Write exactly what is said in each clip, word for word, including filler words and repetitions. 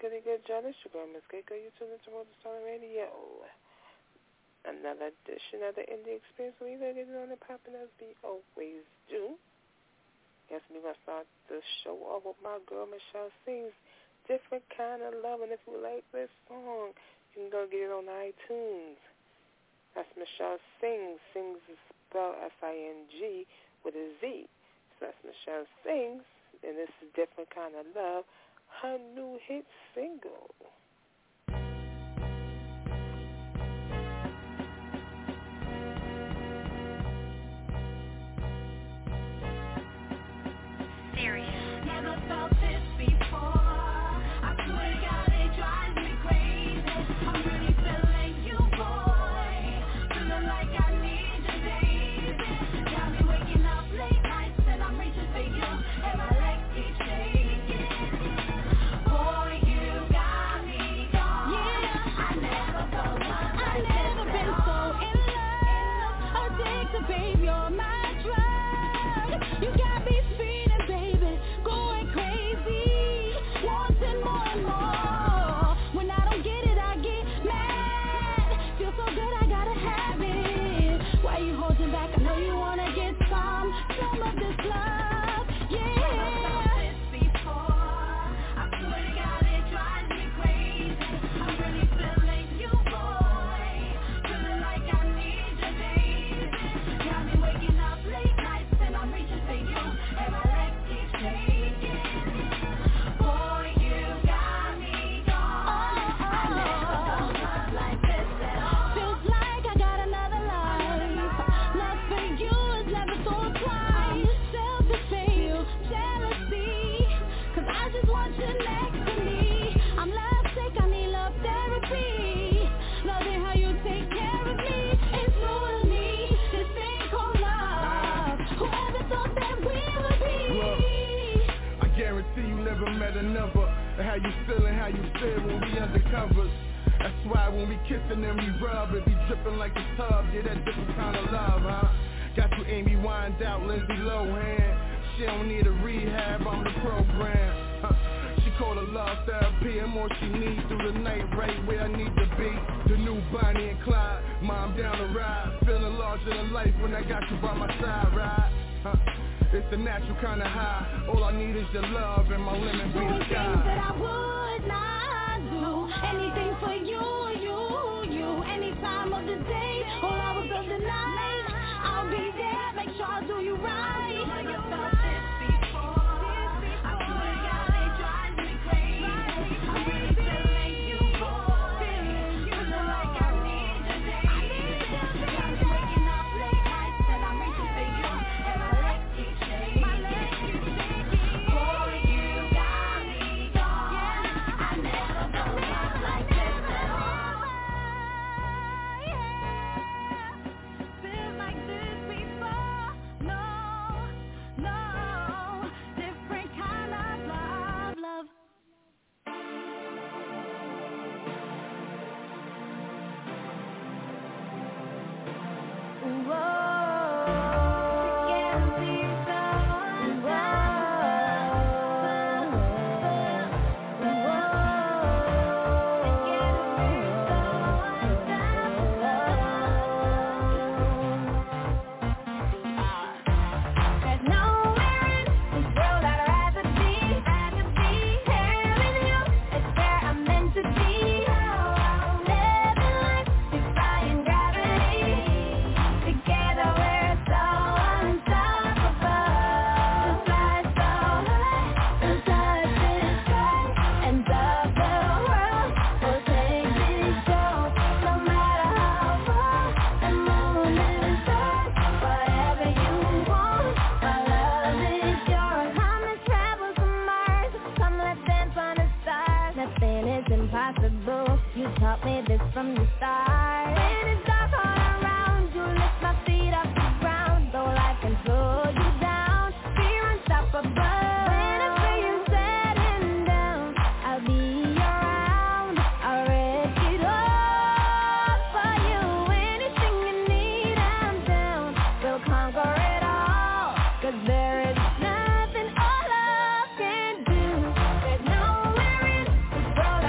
goody good, John? It's your girl, Miss Keiko. You tuned into Rolling Stone Radio. Another edition of the Indie Experience. We gonna get it on and popping as we always do. Guess we're gonna start the show off with my girl Michelle Sings Different Kind of Love. And if you like this song, you can go get it on iTunes. That's Michelle Sings. Sings is spelled S I N G with a Z. So that's Michelle Sings, and this is Different Kind of Love, her new hit single. Serious. Never felt this before. I swear to God, it drives me crazy. I'm really feeling you, boy. Feeling like I need you, baby. Got me waking up late nights and I'm reaching for you, and my legs keep shaking. Boy, you got me gone. Yeah, I never felt love like this. I've never been so in love. Addicted, babe, you're my drug. You got me feeling, baby, going crazy, wanting more and more. When I don't get it, I get mad. Feel so good, I gotta have it. Why you holding back? I know you wanna get some, some of this love. Yeah. Never felt this before. I swear to God, it drives me crazy. I'm really feeling you, boy. Feeling like I need you, baby. Got me waking up late nights and I'm reaching for you, and my legs keep shaking. Boy, you got me gone. I never felt love like this at all. Feels like I got another life. Love for you is never so twice. Selfish, babe, jealousy, 'cause I just want you next to me. I'm love sick, I need love therapy. Loving how you take care of me. It's new to me, this thing called love. Whoever thought that we would be. I guarantee you never met another. And how you feeling, how you feel when we undercovers. That's why when we kissing and we rub, it be dripping like a tub. Yeah, that different kind of love, huh? Got you Amy Wineout, Lindsay Lohan. She don't need a rehab on the program. Huh? She called her love therapy and more she needs through the night, right where I need to be. The new Bonnie and Clyde, mom down the ride. Feeling larger than life when I got you by my side, right? Huh? It's the natural kind of high. All I need is your love and my lemon Doing bean things sky. that I would not do. Anything for you, you, you. Any time of the day, all hours of the night, I'll be there. Make sure I do you right. Never felt this before. I swear to God, it drives me crazy. I'm really feeling you, boy. Feeling like I need you, baby. Got me waking up late nights and I'm reaching for you, and my legs keep shaking. Boy, you got me gone. I never felt love like this at all. Feel like this before. No, no, different kind of love, love. There's nowhere in this world I'd rather be, rather be. Here with you, it's where I'm meant to be. Living life, defying gravity. Together we're so unstoppable. To fly so high, and touch the sky, and love the world. We'll take this show, no matter how far. The moon and stars, whatever you want. My love is yours. Come and travel to Mars. Come, let's dance on the stars. Nothing is impossible. You taught me this from the start. When it's dark all around, you lift my feet off the ground. Though life can pull you down, we're unstoppable. Whenever you're setting down, I'll be around. I'll risk it all for you. Anything you need, I'm down. We'll conquer it all, 'cause there is nothing all love can do. There's nowhere in this world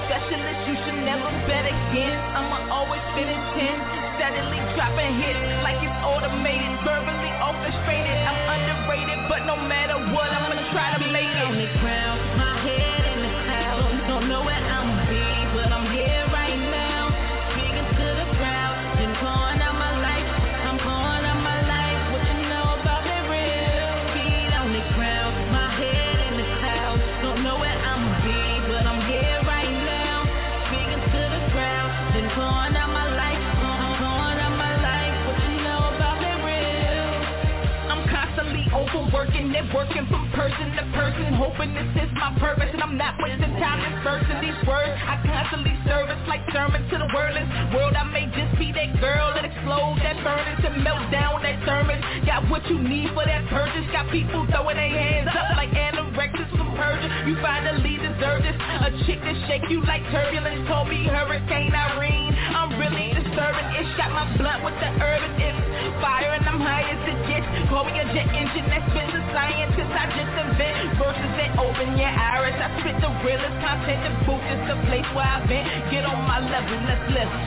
specialist, you should never bet again. I'ma always fit in ten, steadily dropping hits like it's automated, verbally orchestrated. I'm underrated, but no matter what, I'ma try to make it. On the ground, my head in the clouds. Don't know where I'ma be, but I'm here right now. Speaking to the crowd, been pouring out my life. I'm pouring out my life. What you know about me real? Feet on the ground, my head in the clouds. Don't know where I'ma be, but I'm here right now. Speaking to the crowd, been pouring out my life. I'm pouring out my life. What you know about me real? I'm constantly overworking and working from person to person, hoping this is my purpose, and I'm not wasting time dispersing these words. I constantly service like sermon to the wordless world. I may just be that girl that explodes, that burns, to melt down that thermos. Got what you need for that purchase. Got people throwing their hands up like anorexics from Persia. You finally deserve this. A chick that shake you like turbulence told me Hurricane Irene. I'm really disturbing. It shot my blunt with the urban. It's fire and I'm high as it gets. Call me a jet engine that spins a scientist. I just invent verses that open your iris. I spit the realest content. The booth is the place where I've been. Get on my level, let's listen.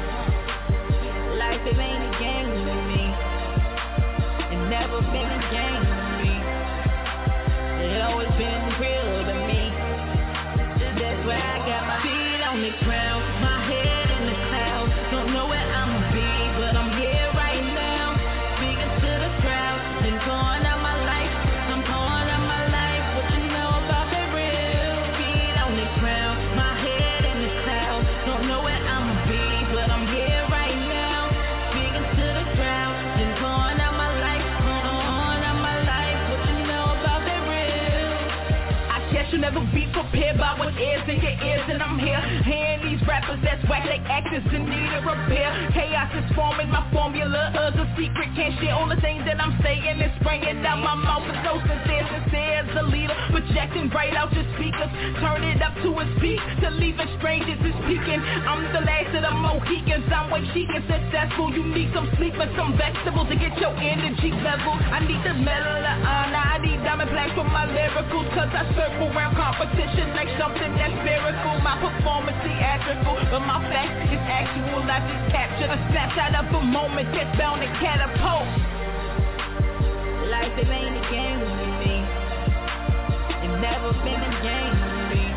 Life, it ain't a game with me. It never been a game with me. It always been real to me. That's why I got my feet on the ground, my head in the clouds. Don't know where I'ma be, but I'm here right now. Speaking to the crowd, been pouring out my life. I'm pouring out my life. What you know about the real? Feet on the ground, my head in the clouds. Don't know where I'ma be, but I'm here right now. Speaking to the crowd, been pouring out my life. Pouring out my life. What you know about the real? I guess you'll never be prepared by what is in your ears, and I'm here hearing these rappers that's whack, they actors in need of repair. Chaos is forming my formula, uh, the secret can't share all the things that I'm saying and spraying out my mouth. Is so sincere, sincere as a leader, projecting right out your speakers, turn it up to its peak, to leaving strangers is peaking. I'm the last of the Mohicans, I'm way chic and successful. You need some sleep and some vegetables to get your energy level. I need the medal of honor, I need diamond plaques for my lyricals, cause I circle around competition like something that's miracle. My performance theatrical, but my fact is actual. I just captured a snapshot of a moment that's bound to catapult. Life, it ain't a game with me. It never been a game with me.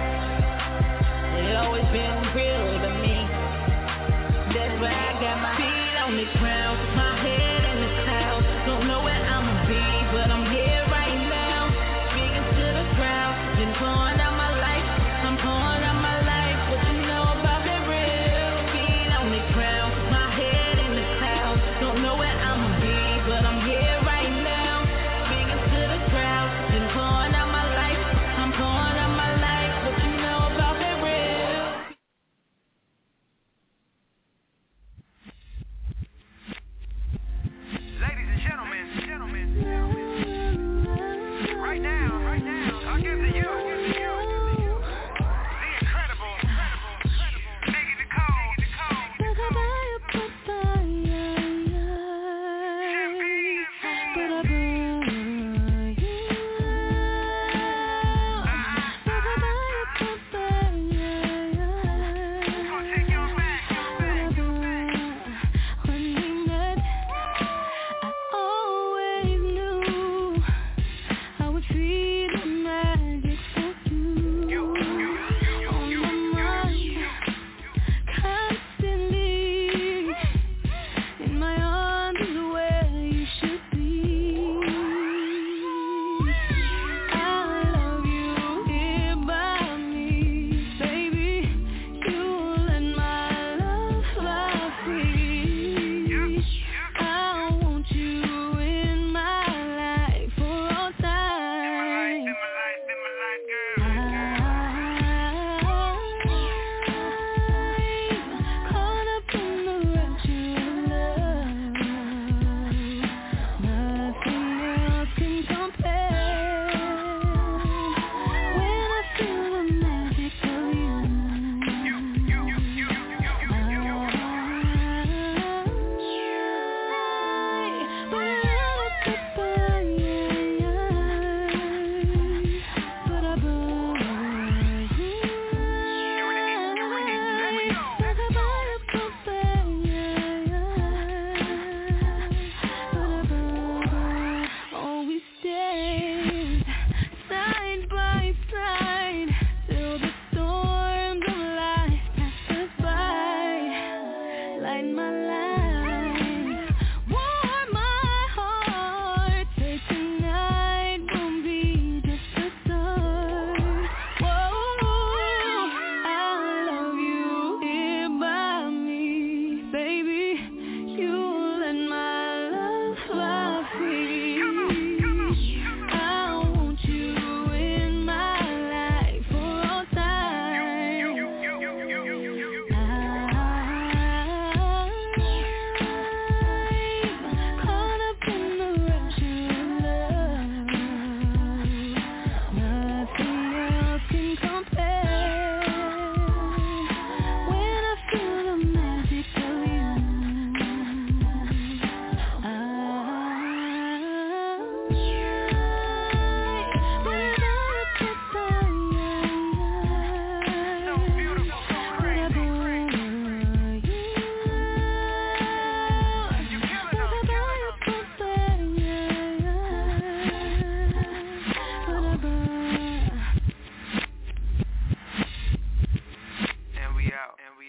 It always been real to me. That's why I got my feet on the ground, my head in the clouds. Don't know where I'ma be, but I'm here right now. Speaking to the crowd, been pouring out my life. I'm pouring out my life. What you know about the real? Feet on the ground, my head in the clouds. Don't know where I'ma be, but I'm here right now. Speaking to the crowd, been pouring out my life. I'm pouring out my life.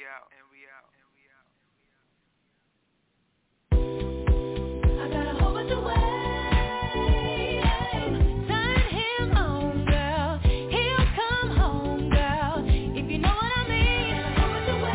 out, and we out, and we out. I got a whole bunch of ways. Turn him on, girl. He'll come home, girl. If you know what I mean. I got a whole bunch of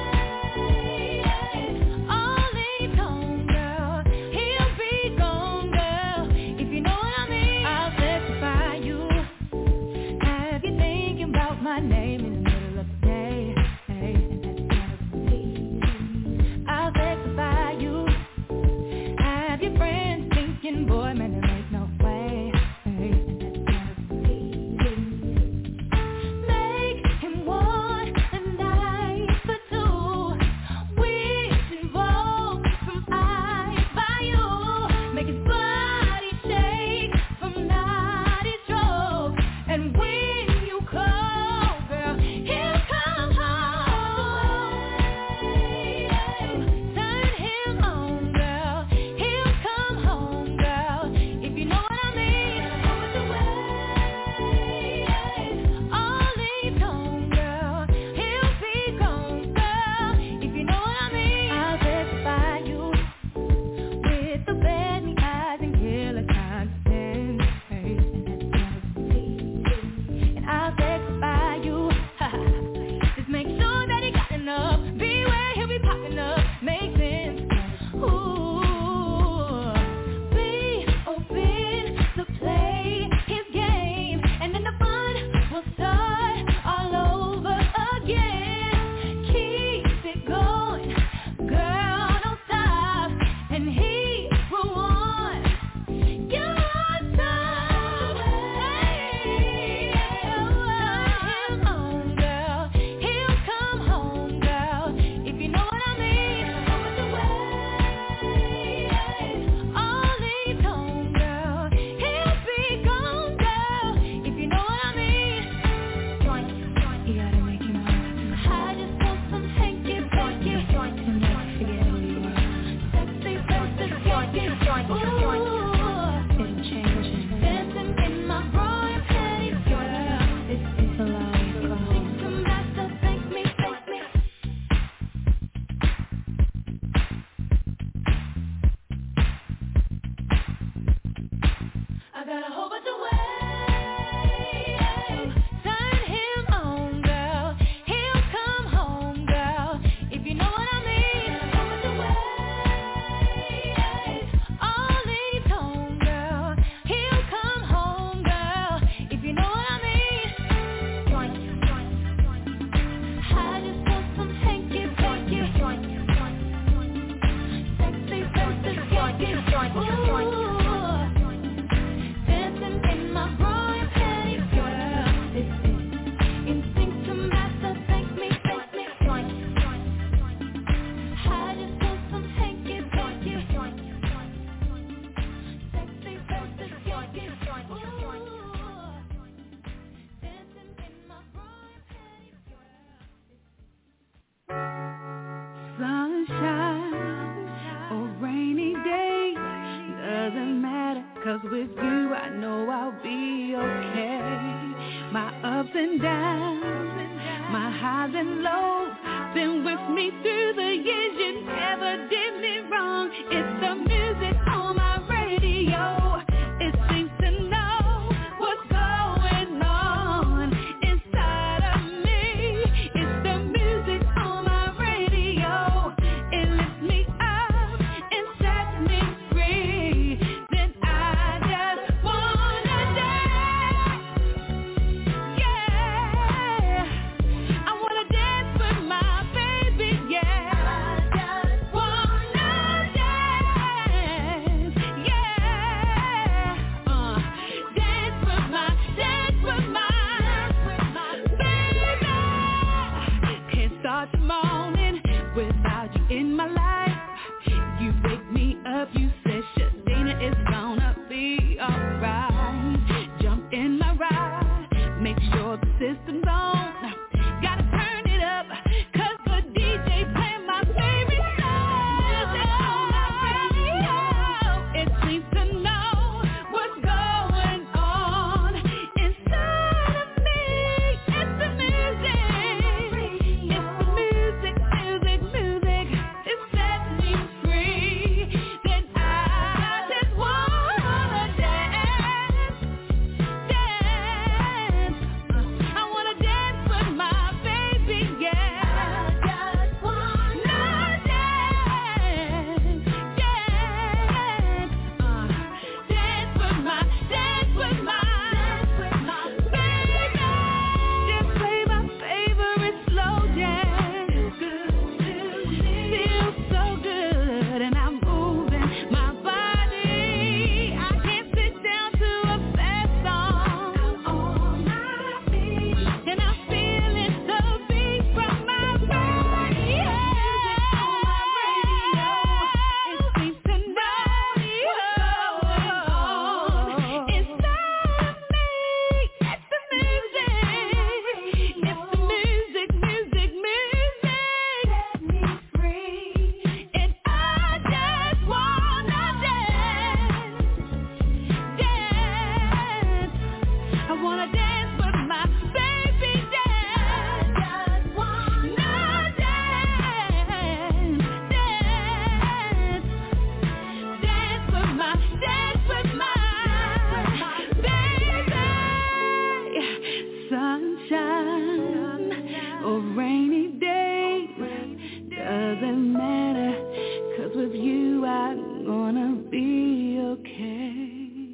ways. All leave home, girl. He'll be gone, girl. If you know what I mean. I'll testify you. Have you thinking about my name in the middle of the day? Hey, and that's never easy. I'll testify you. Have your friends thinking, boy, man, there ain't no way. Hey, and that's never easy. Make him want a night for two. Wishing roll from eye by you. Make his body shake from naughty stroke. And when you call, girl, he'll come home. Turn him on, girl. He'll come home, girl. If you know what I mean. All leave home, girl. He'll be gone, girl. If you know what I mean. I'll testify you with the red eyes and killer constant. Hey, and that's never easy. And I'll testify you. Just make sure that he got enough. Beware, he'll be popping up. Make sense. Ooh, be open to play his game, and then the fun will start all over again. Keep it going, girl, don't stop, and he will want your time. Hey, him on, girl. He'll come home, girl. If you know what I mean. All leave home, girl. He'll be gone, girl. If you know what I mean. You gotta make him want. I just want some hanky panky. You'll never forget who you are. Sexy versus kinky. Ooh, it'll change him. Dancing in my royal panties, girl. This is the life. Come to master, thank me, thank me. I got a whole bunch of ways. Turn him on, girl. He'll come home, girl. If you know what I mean. I got a whole bunch of ways. All leave home, girl. He'll come home, girl. If you know what I mean. I just want some hanky panky. Sexy versus kinky. Ooh, dancing in my royal panties, girl. This is instinct to master. Thank me, thank me. I just want some hanky panky. Sexy versus kinky. Ooh, dancing in my royal panties, girl. Sunshine or rainy day, doesn't matter, 'cause with you I know I'll be okay. My ups and downs, my highs and lows, been with me through the years. You never did me wrong. It's the music on my radio. It seems to know what's going on inside of me. It's the music on my radio. It lifts me up and sets me free. Then I just wanna dance. Yeah, I wanna dance with my baby. Yeah, I just wanna dance. Yeah, uh, dance with my, dance with my, baby. Can't start the morning without you in my life. You wake me up, you said, Shadina, it's gonna be alright. Jump in my ride, make sure the system's on. Gotta turn it up, 'cause the D J playing my favorite song. Music on my radio. It seems to know what's going on inside of me. It's the music. It's the music or rainy days, doesn't matter, 'cause with you I'm gonna be okay.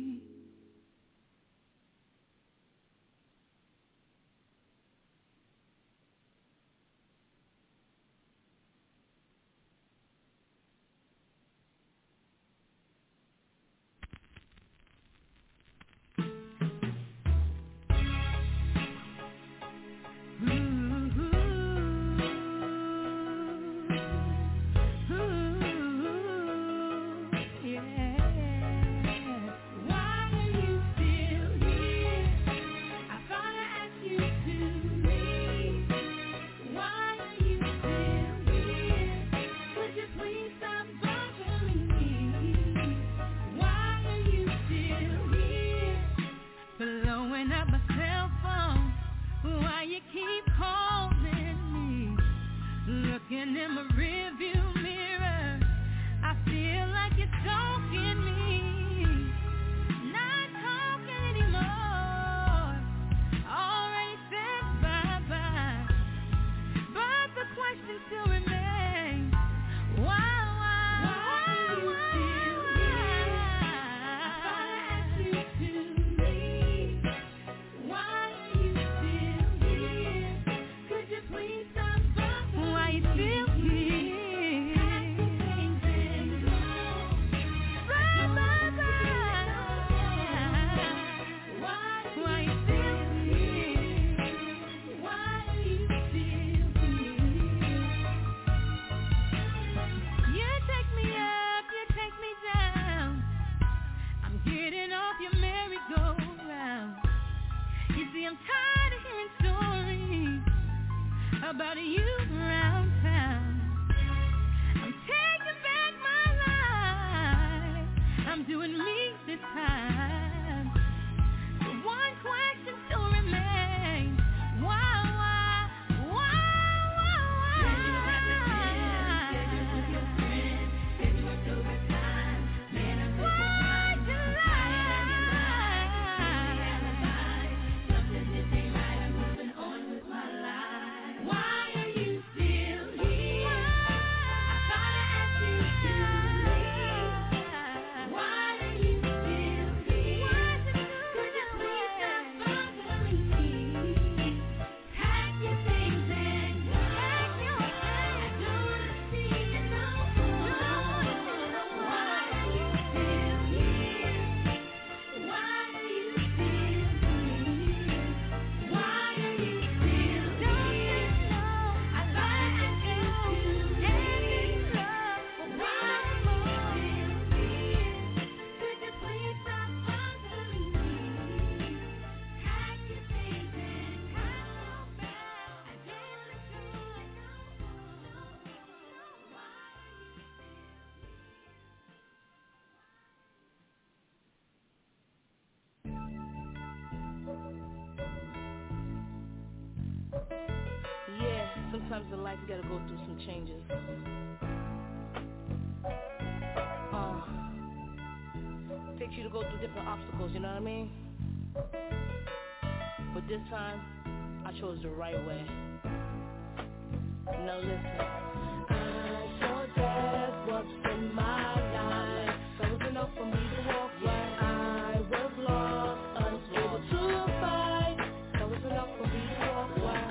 Sometimes in life you gotta go through some changes. Uh, takes you to go through different obstacles, you know what I mean? But this time, I chose the right way. Now listen. I saw death was in my life. That was enough for me to walk right. I was lost, unable to fight. That was enough for me to walk right.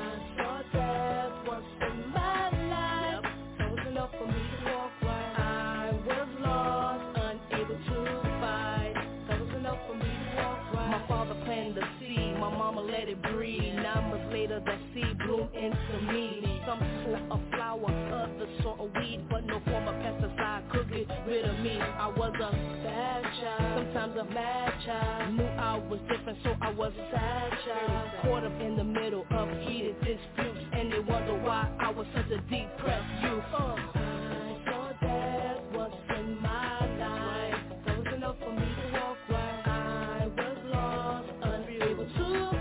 Let it breathe. Nine months later, that seed bloomed into me. Some saw a flower, others saw a weed, but no form of pesticide could get rid of me. I was a bad child, sometimes a mad child. Knew I was different, so I was a sad child. Caught up in the middle of heated disputes, and they wonder why I was such a depressed youth. Uh. I saw death was in my life. That was enough for me to walk right. I was lost, unable to.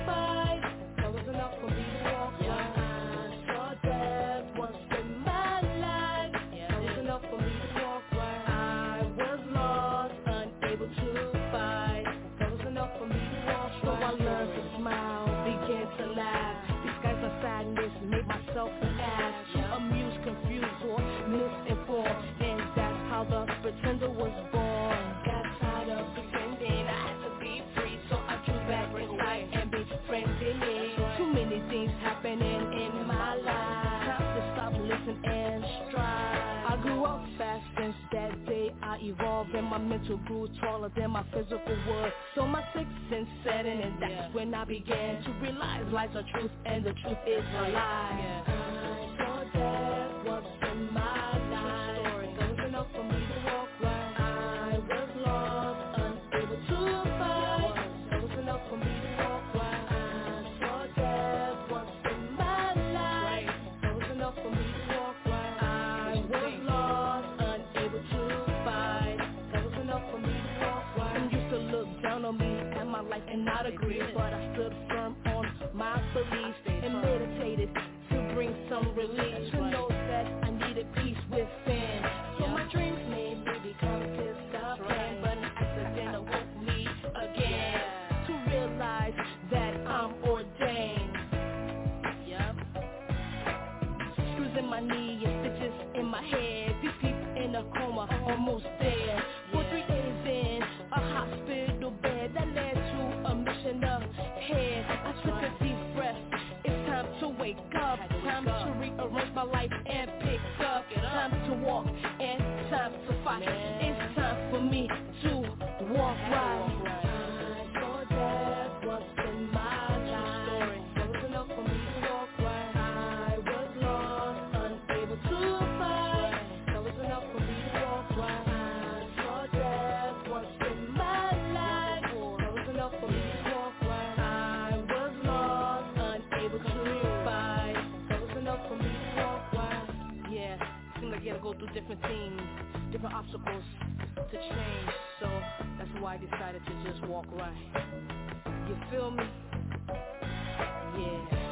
evolved and my mental grew taller than my physical was. So my sixth sense set in, and that's when I began to realize life's a truth and the truth is a lie. I saw death once in my life. That was enough for me to walk right. I was lost, unable to fight. That was enough for me to walk right. I saw death once in my life. That was enough for me to walk right. I was lost, unable to fight. That was enough for me to walk right. Some used to look down on me at my life and not agree, but I stood firm on my beliefs and meditated to bring some relief, to know that I needed peace within. So my dreams made me become disciplined, but an accident awoke me again to realize that I'm ordained. Yep. Screws in my knee and stitches in my head. These people in a coma, almost dead. For three days in a hospital bed, that led to a mission ahead. I took a deep breath. It's time to wake up. Time to rearrange my life and pick up. Time to walk and time to fight. It's time for me to walk right. I saw death once in my life. That was enough for me to walk right. I was lost, unable to fight. That was enough for me to walk right. I saw death once in my life. That was enough for me to walk right. I was lost, unable to fight. That was enough for me to walk right. Yeah, seems like you gotta go through different things, different obstacles to change. So that's why I decided to just walk right. You feel me? Yeah.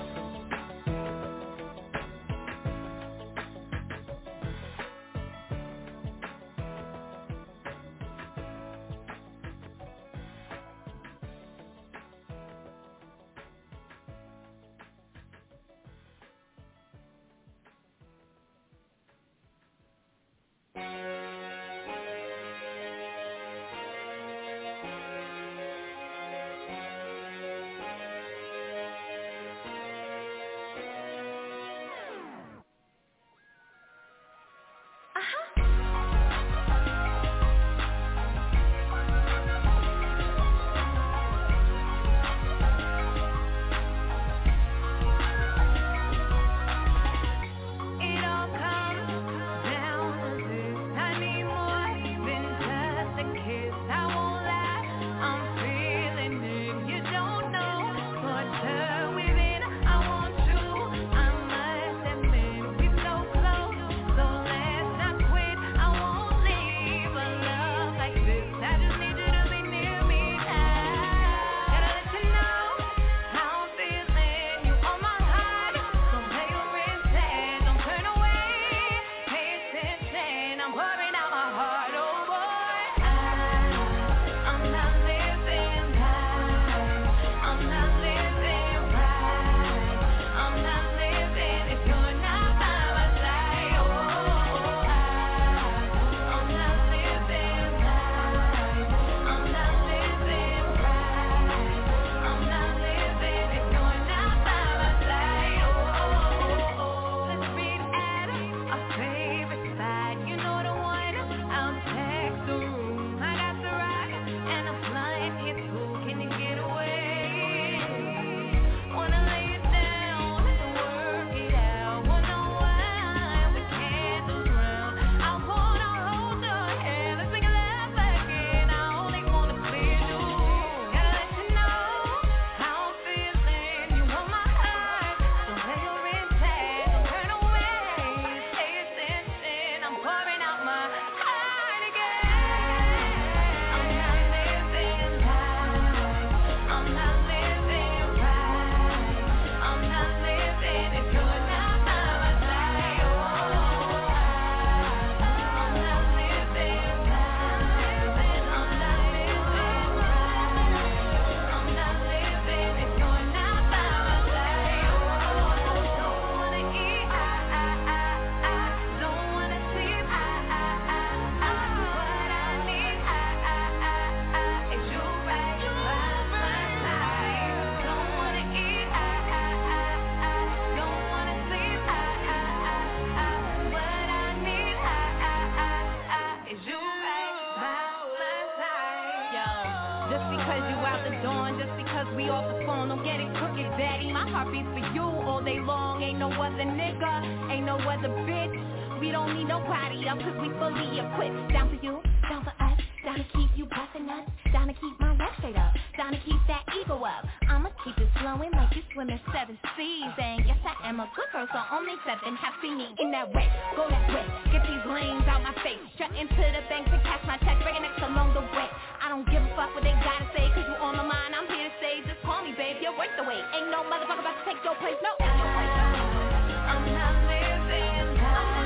no other nigga, ain't no other bitch. We don't need nobody else cause we fully equipped. Down for you, down for us, down to keep you bustin' us, down to keep my rep straight up, down to keep that ego up. I'ma keep it flowing like you swimming seven seas. And yes, I am a good girl, so only seven have seen me in that way. Go that way, get these lanes out my face, strutting to the bank to cash my check, breaking necks along the way. I don't give a fuck what they gotta say, cause you on my mind, I'm here to say, just call me, babe, you're worth the wait. Ain't no motherfucker about to take your place, no. I'm not living life.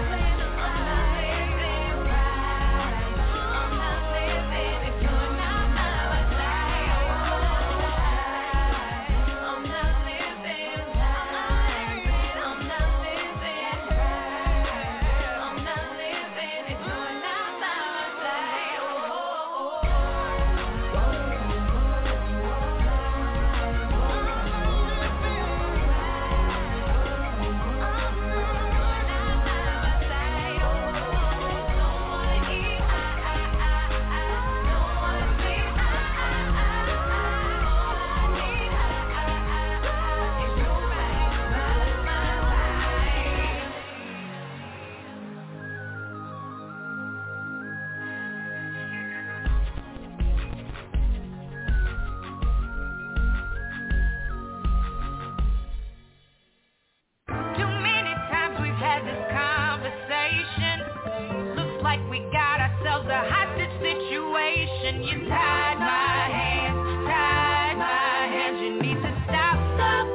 You tied my hands, tied my hands. You need to stop, stop.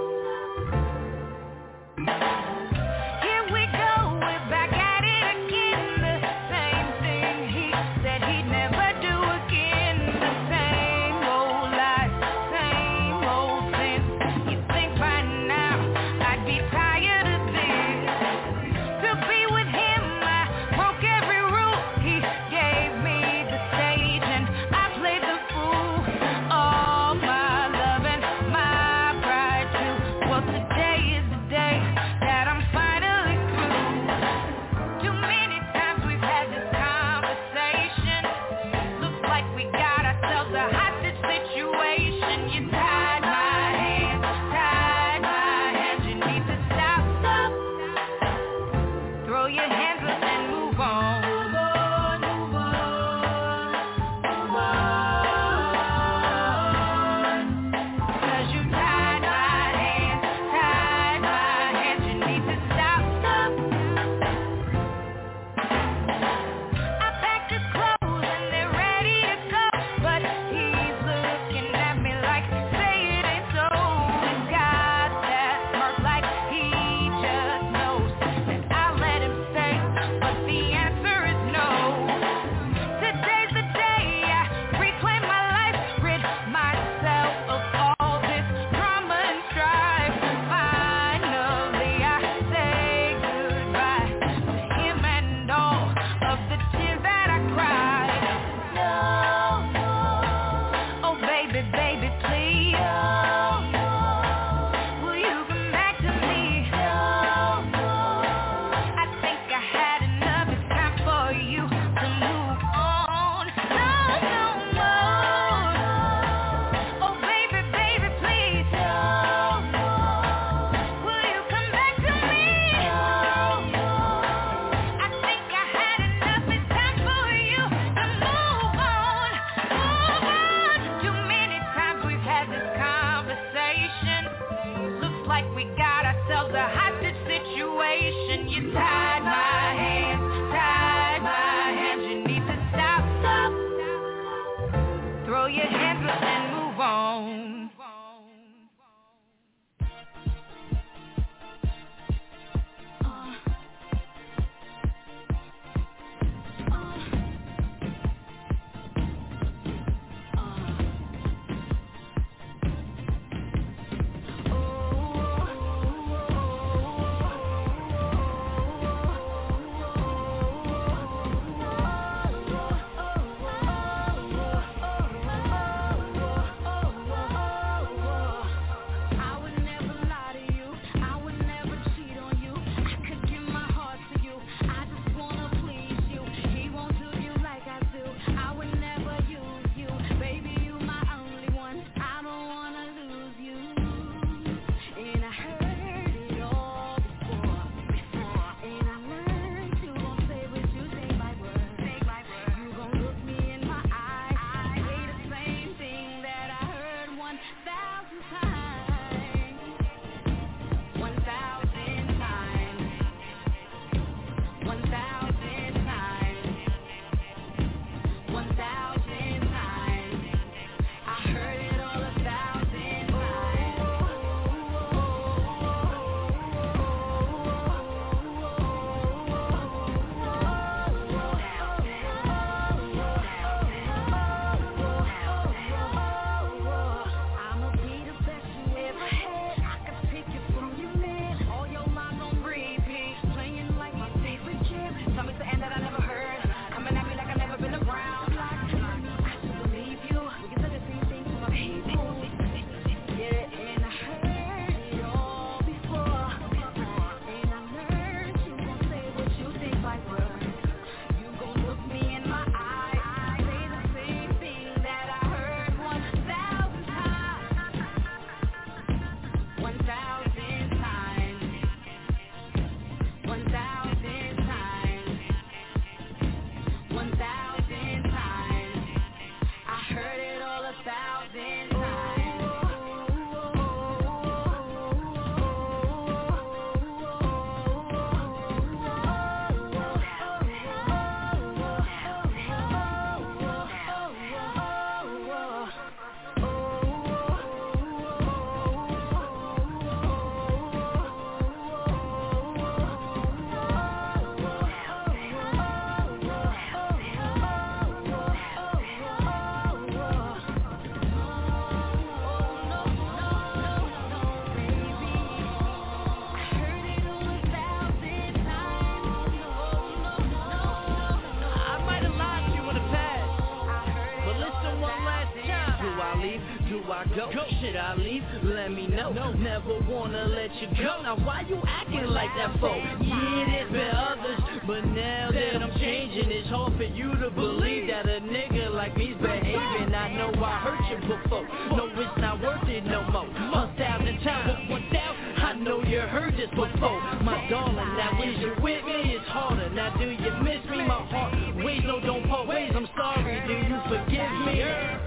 Here we go, we're back at it again. The same thing he said he'd never do again. The same old lies, same old sins. You think by now I'd be tired of this? To be with him, I broke every rule he gave me. The stage and I played the fool. All my love and my pride too. Well, today is the day that I'm finally through. Too many times we've had this conversation. Looks like we got ourselves a hostage situation. You tied my hands, tied my hands. You need to stop, stop. Throw your hands up and move on. Move on, move on, move on. Cause you tied my hands, tied my hands. You need to stop, stop. I packed his clothes and they're ready to go, but he's looking at me like, say it ain't so. He's got that smirk like he just knows that I'll let him stay, but the answer is no. Today's the day I reclaim my life, rid myself of all this drama and strife. Finally I say goodbye to him and all of the tears that I cried. No, oh baby, baby, please. Will you come back to me? I think I had enough. It's time for you to move on. No, no more. Oh baby, baby, please. Will you come back to me? I think I had enough. It's time for you to move on. Move on. Too many times we've had this conversation. Looks like we got ourselves a hostage situation. You tied my hands, tied my hands. You need to stop, stop. Throw your hands up and move on. leave? Do I go? Should I leave? Let me know. Never wanna let you go. Now why you acting like that for? Yeah, there's been others, but now that I'm changing, it's hard for you to believe that a nigga like me's behaving. I know I hurt you before. No, it's not worth it no more. A thousand times, one thousand. I know you heard this before, my darling. Now is you with me? It's harder. Now do you miss me? My heart ways, no, don't part ways. I'm sorry. Do you forgive me?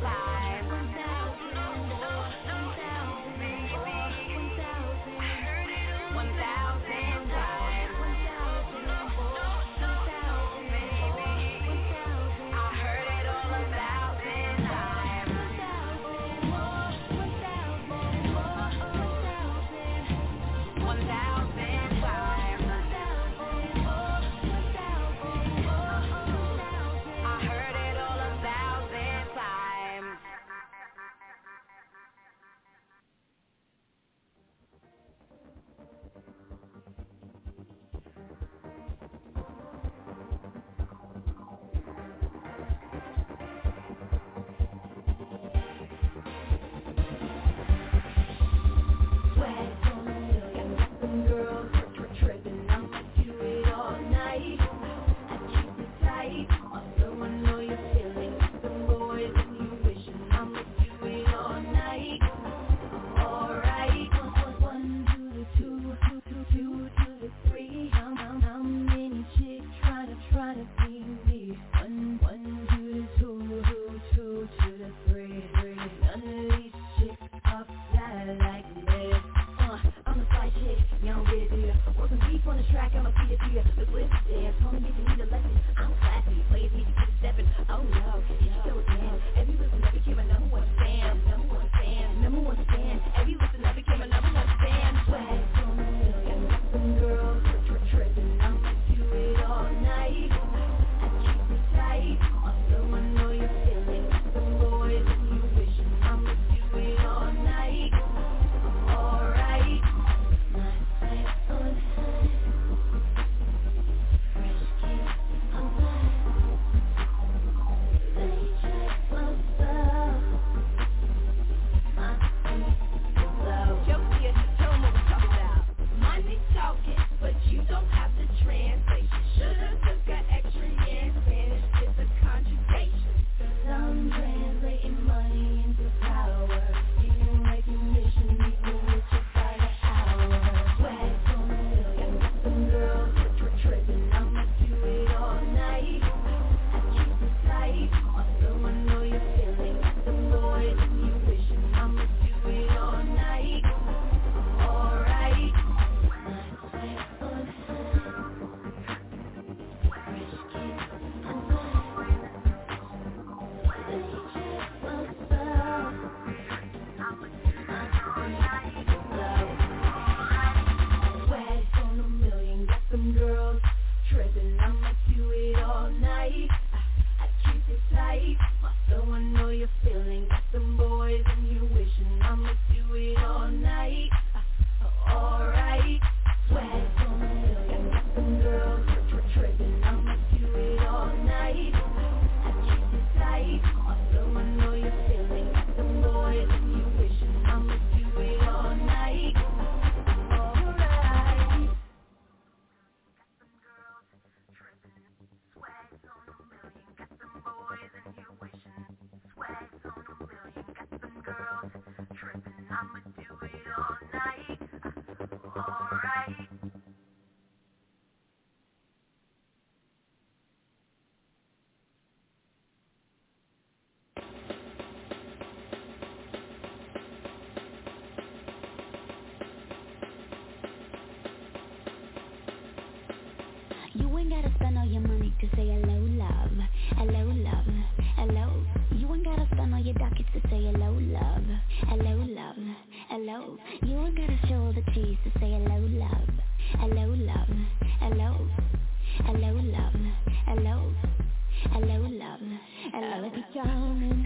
You ain't gotta spend all your money to say hello, love. Hello, love. Hello. You ain't gotta spend all your dockets to say hello, love. Hello, love. Hello. You ain't gotta show all the cheese to say hello, love. Hello, love. Hello. Hello, love. Hello. Hello, love. Hello. Alex Charming,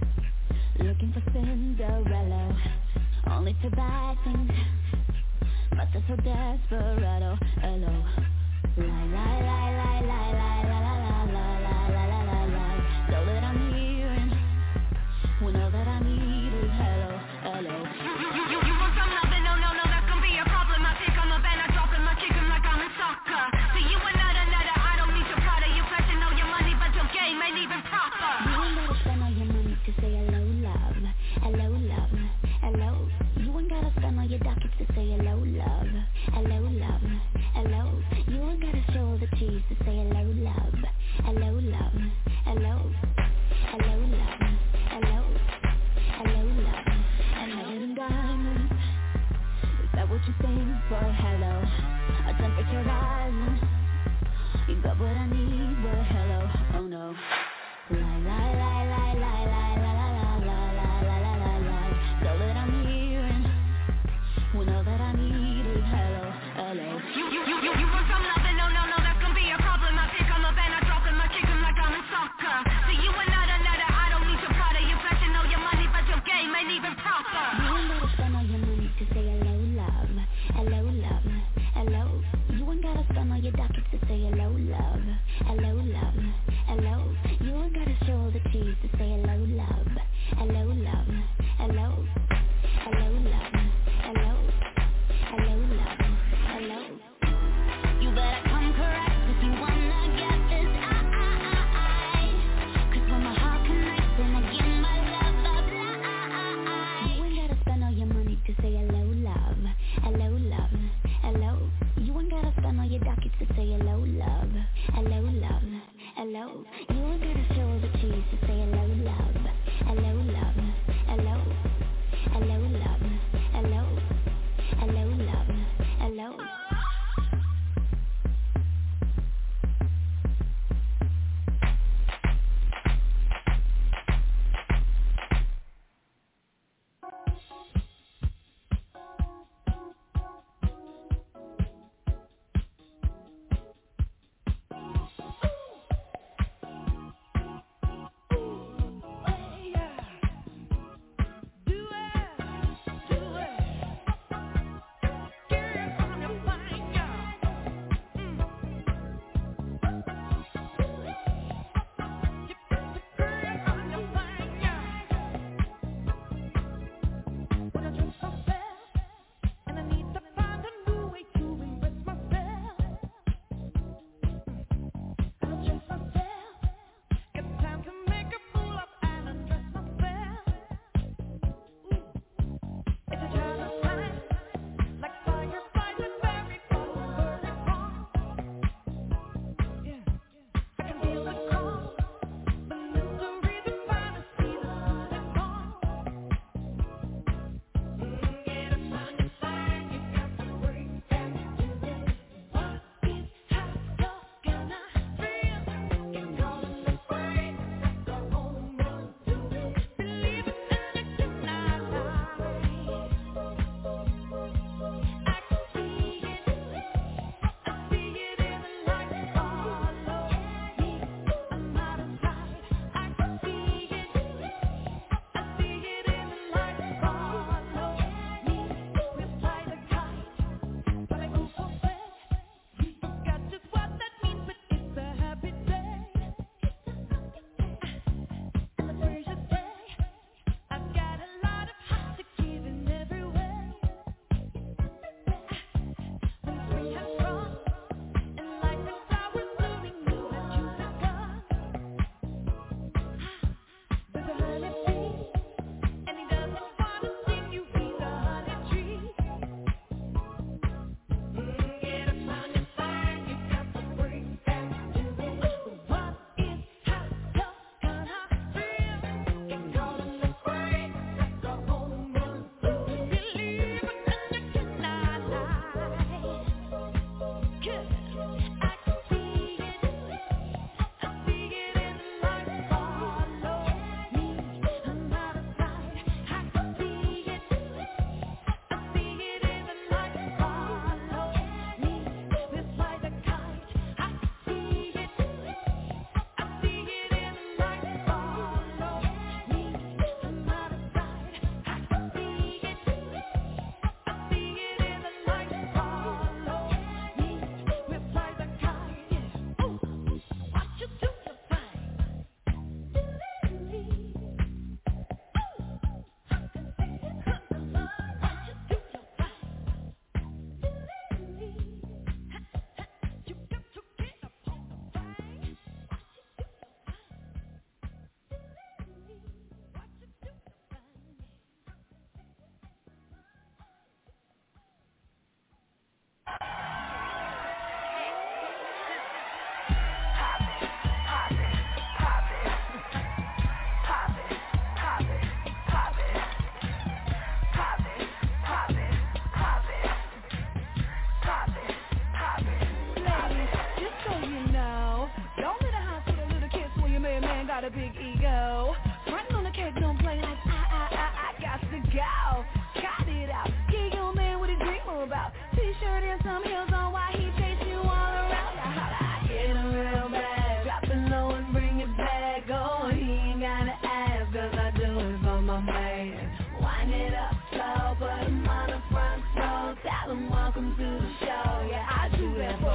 looking for Cinderella, only to buy things, but they're so desperado. Hello. Lie, lie, lie, lie, lie, lie, la, la, la, la, la, la, la, la, la. So that I'm hearing, when all that I need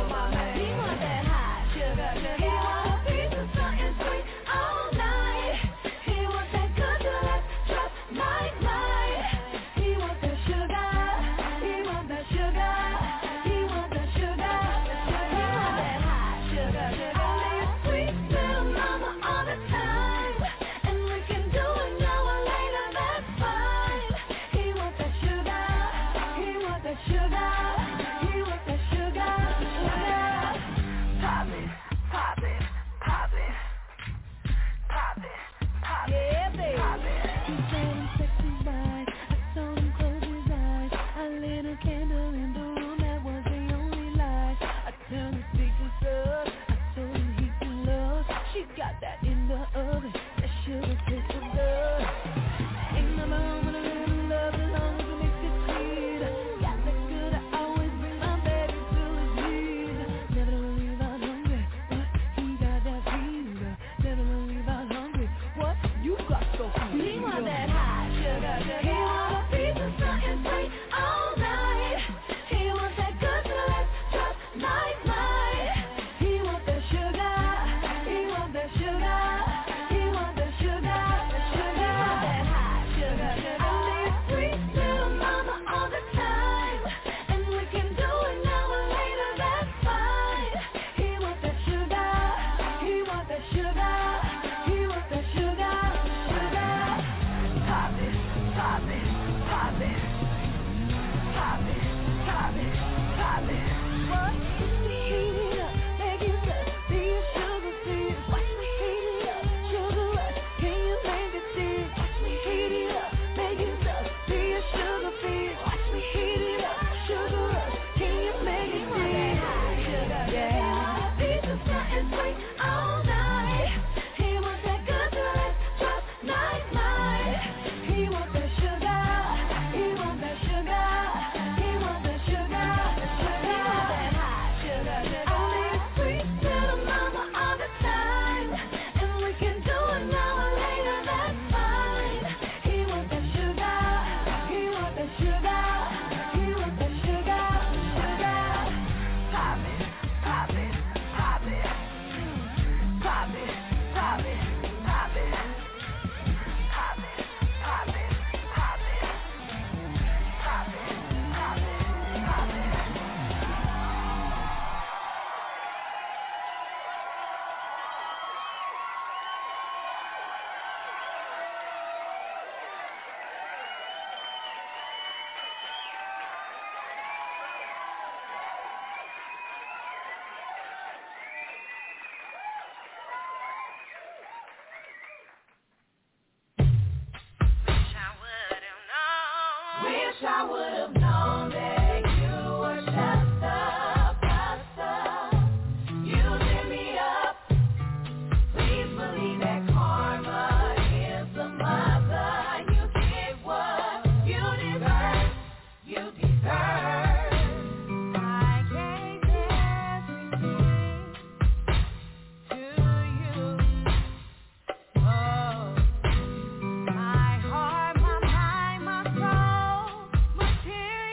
my man. He want that hot sugar, sugar. He want a piece of something sweet all night. He want that good to let drop night, night. He want that sugar. He want that sugar. He want that sugar. He want that hot sugar, sugar. I need sweet little mama all the time, and we can do it now or later. That's fine. He want that sugar. He want that sugar. He want that sugar, sugar. Pop it, pop it, pop it, pop it, pop it. Yeah, baby. Pop it. He said I'm sexy right. I told him close his eyes. I lit a candle in the room, that was the only light. I turned the speakers up. I told him he can love. She got that in the oven. That sugar tastes so good. Ain't nothing wrong with a little love as long as it makes it sweet. Got that good, I always bring my baby to his knees. Never to leave out hungry, but he got that fever. Never to leave out hungry. What? You got so fever. He want that hot sugar, sugar. He want a piece of something sweet all night. He want that good to let drop night, night. He want that sugar. He want that sugar. He want that sugar, sugar. He want that hot sugar, sugar. I need sweet little mama all the time, and we can do it now or later. That's fine. He want that sugar. He want that sugar. He want that sugar, sugar. Pop it, pop it, pop it, pop it, pop it, pop it. What? Heat it up, make it up, be a sugar fish. Watch me heat it up, sugar rush. Can you make it stick? Watch me heat it up, make it up, be a sugar fish. Watch me heat it up, sugar rush. Can you make it stick? Sugar, yeah. Piece of something sweet all night. He wants that good to let drop night, night. He wants that sugar. He wants that sugar. He wants that sugar, sugar. He wants that hot sugar, sugar. I need sweet little mama all the time, and we can do it now or later. That's fine. He wants that sugar. He wants that sugar. He wants that sugar, sugar. Pop it, pop it, pop it. Pop it, pop it, pop it. Pop it, pop it, pop it. Pop it, pop it, pop it. Wish I would have known that you were just a buster. You lit me up. Please believe that karma is the mother. You get what you deserve. You deserve. I gave everything to you. Oh. My heart, my mind, my soul, my tears.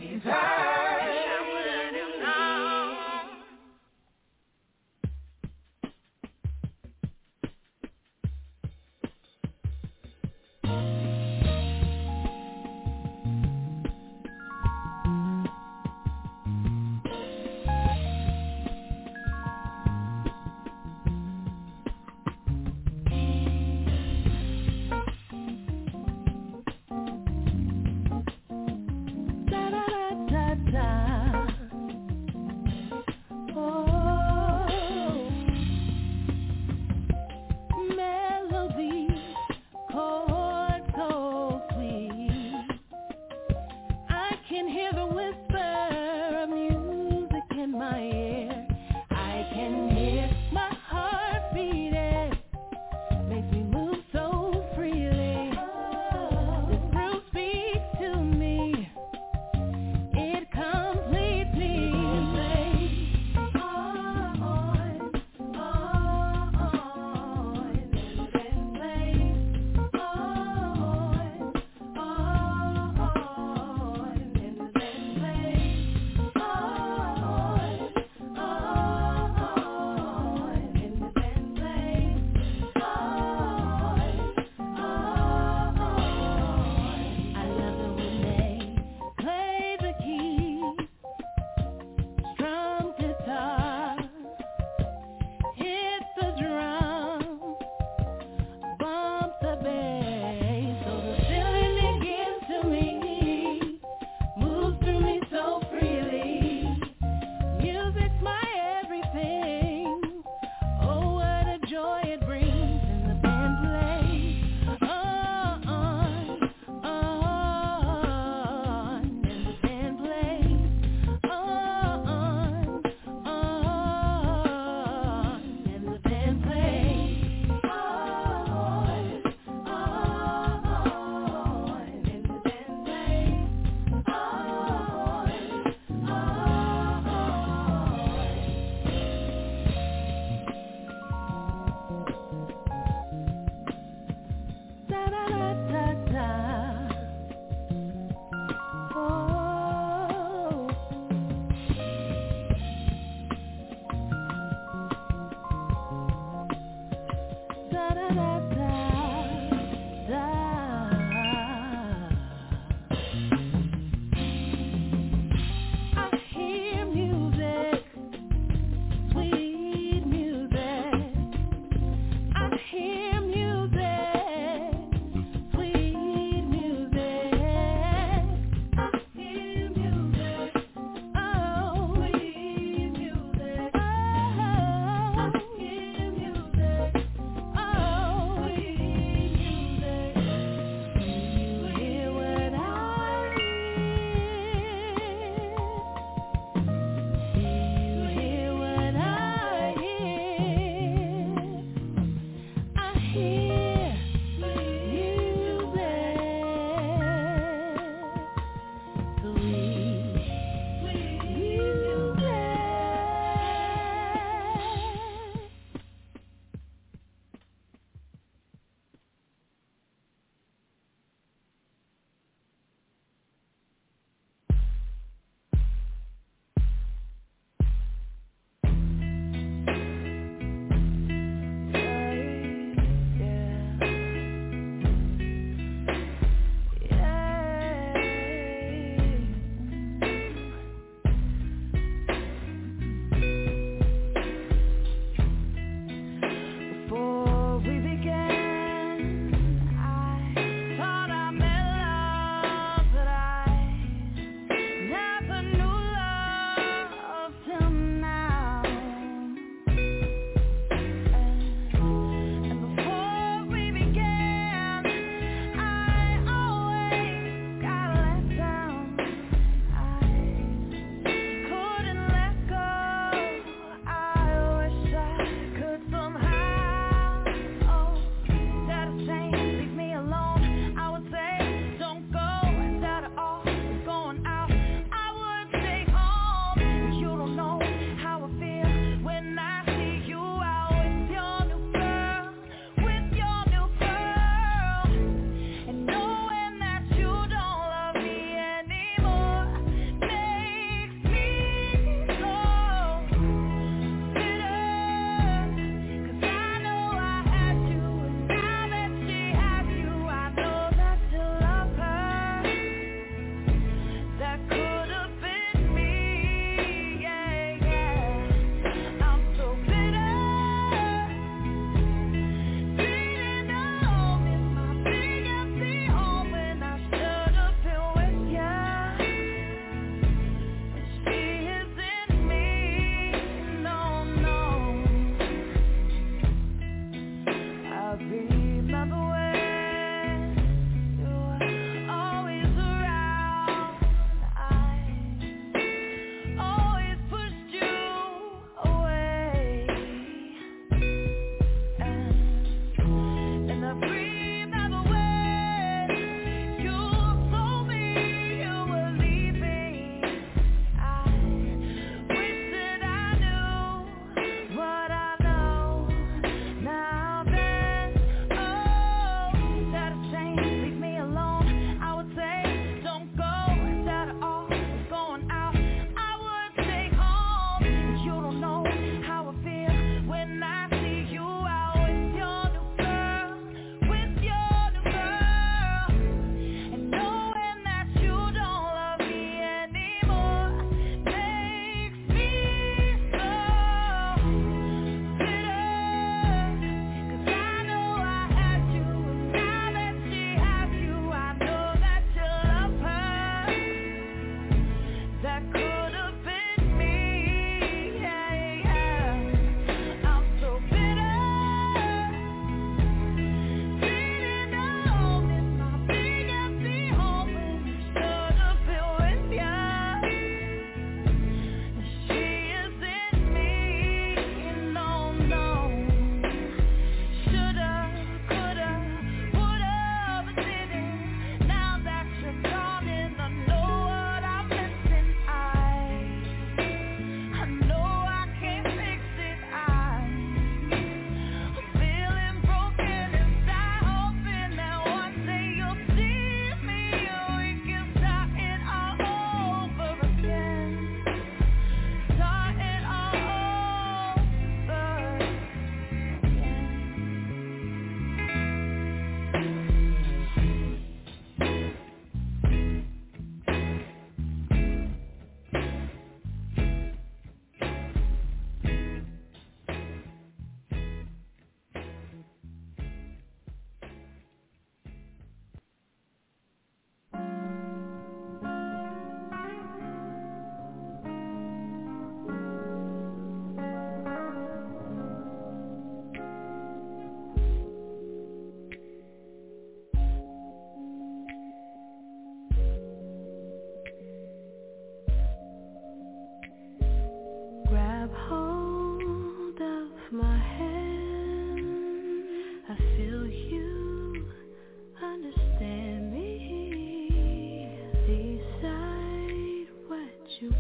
He's hurt. I would let him know. Da, da, da, da, da.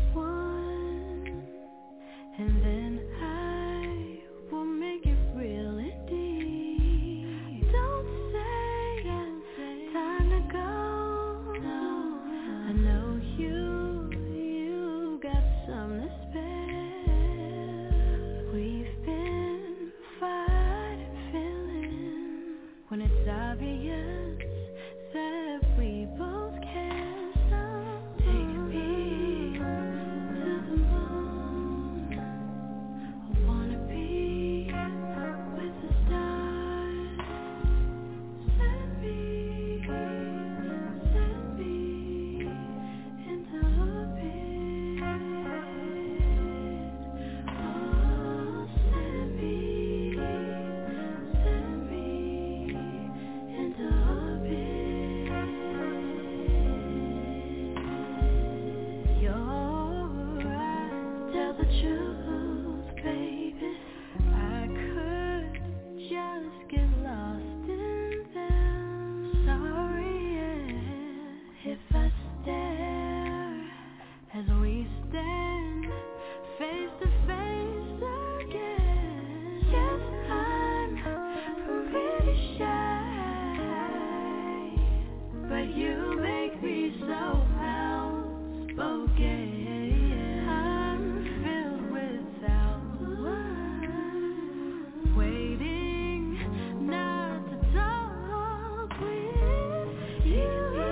one, and then I will make it real indeed. Don't say time to go. I know you, you got some to spare. We've been fighting feelings when it's obvious that we both care. So take me to the moon. I wanna be with the stars. Set me, set me into orbit. Oh, set me, set me into orbit. You're right, tell the truth, baby. I could just get lost in them. Sorry, yeah, if I stare as we stand face to face again. Yes, I'm pretty shy, but you make me so outspoken. I'm filled without words, waiting not to talk with you.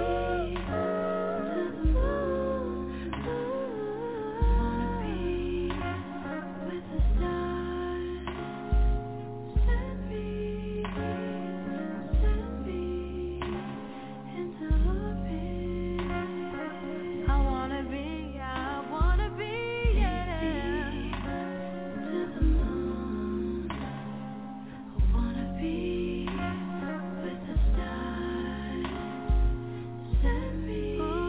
To the moon, wanna be with the stars. Set me, set me into orbit. I wanna be, I wanna be, yeah. To the moon, I wanna be with the stars. Set me,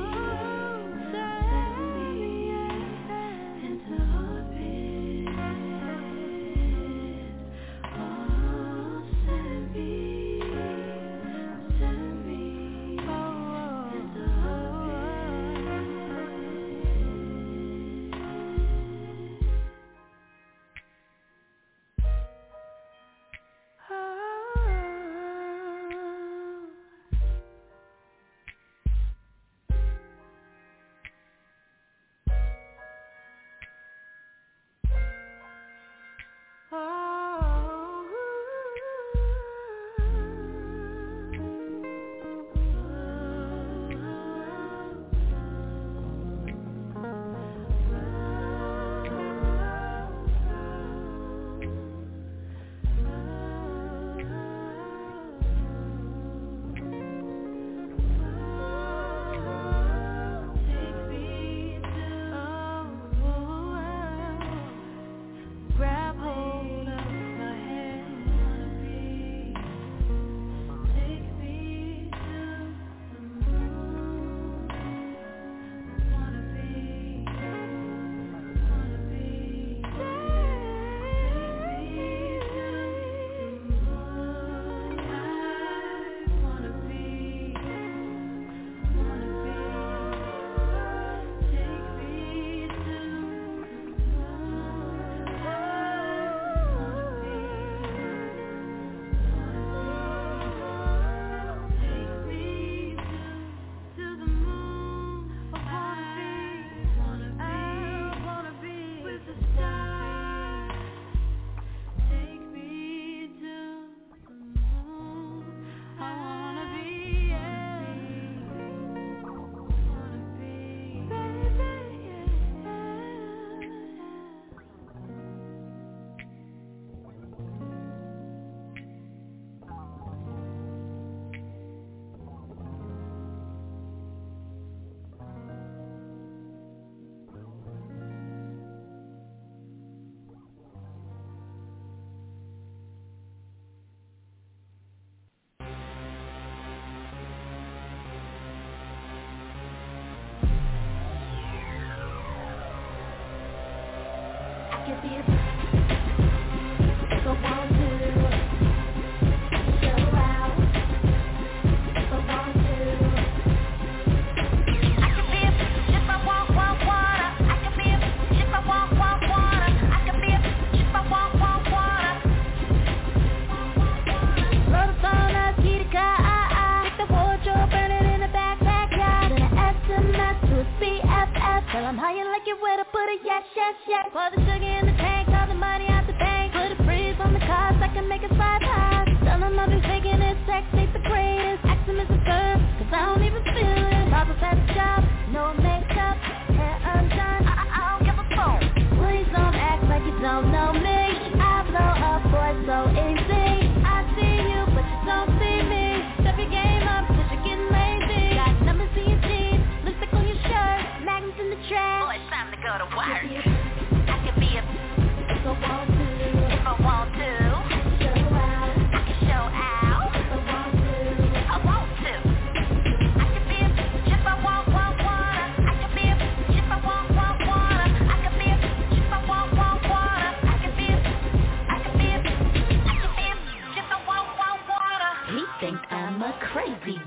set me into orbit. Oh, set me, set me into grab hold of my hand. Take me to the moon. Wanna be, wanna be. Take me to the moon. I wanna be, wanna be. Take me to the I can be word of yes, yes, yes. Pour the sugar in the tank, all the money out the bank. Put a freeze on the cars, I can make it five high. Tell them I've been faking it, sex ain't the greatest. Ask them is a verb, cause I don't even feel it. Bottles at the job, no makeup, hair undone, I, I don't give a fuck. Please don't act like you don't know me. I blow up, boy, so easy. I see you, but you don't see me. Step your game up, cause you're getting lazy. Got numbers in your jeans, lipstick on your shirt, magnets in the trash. Oh, it's time to go to work. I can be a if I want to, if I want to. show out. I can show out If I want to, if I want to. I can be a if I want, want, water. I can be a if I want, want, water. I can be a if I want, want, water. I can be a I can be a I can be a if I want, want, water. he think I'm a crazy.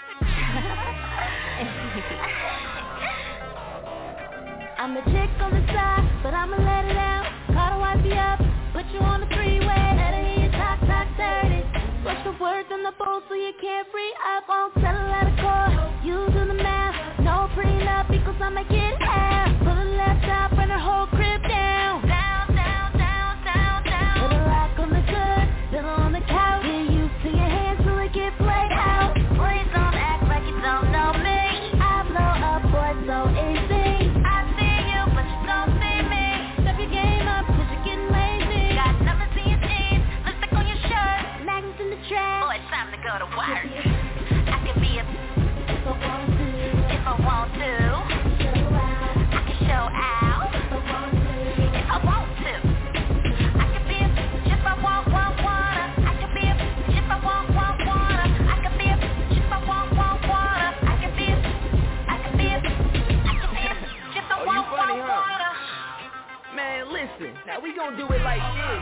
I'm the chick on the side, but I'ma let it out. Call to wipe you up, put you on the freeway. Let her hear you talk, talk dirty. Switch the words in the bowl so you can't free up. Won't settle at a core, you do the math. No prenup equals I'ma get half. Put a laptop, burn her whole crib down. Down, down, down, down, down. Put a lock on the good, fiddle on the couch. Get used to your hands till it get played out. Please don't act like you don't know me. I blow up, boy, so easy. I see you, but you don't see me. Step your game up, cause you're getting lazy. Got numbers in your jeans, lipstick on your shirt. Magnets in the trash. Oh, it's time to go to work. I can be a If I want to, if I want to. show out. I can show out If I want to, if I want to. I can be a if I want, want, water. I can be a if I want, want, water. I can be a if I want, want, water. I can be a I can be a I can be a if I Oh, you want, funny, want, huh? water. Man, listen, now we gonna do it like this.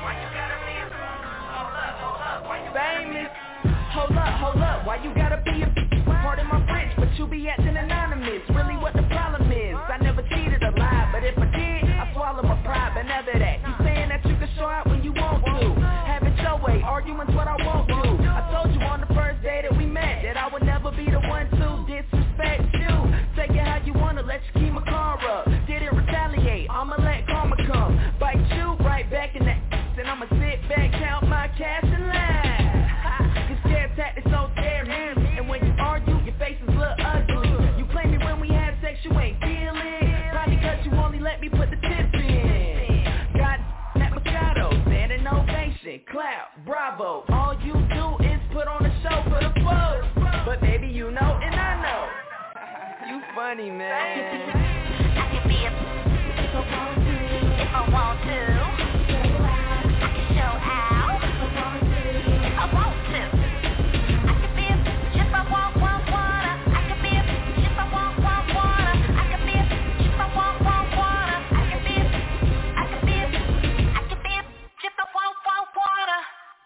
Famous. Hold up, hold up, why you gotta be a pardon my French, but you be acting anonymous. Really what the problem is? I never cheated a lie, but if I did, I swallow my pride. But never that. You saying that you can show out when you want to. Have it your way, arguing's what I won't do. I told you on the first day that we met that I would never be the one to disrespect you. Take it how you wanna, let you keep my car up. Didn't retaliate, I'ma let karma come. Bite you right back in the ass, and I'ma sit back, count my cash and laugh. Your scare tactics so scary, and when you argue, your faces look ugly. You play me when we had sex, you ain't feel it. Probably cause you only let me put the tips in. God that Moscato, standing ovation, clap, bravo. All you do is put on a show for the folks. But baby, you know and I know. You funny, man. I can be a if I want to, if I want to. show out. I can show out If I want to, if I want to. I can be a if I want, want, water. I can be a if I want, want, water. I can be a if I want, want, water. I can be a I can be a I can be a if I want, want, water.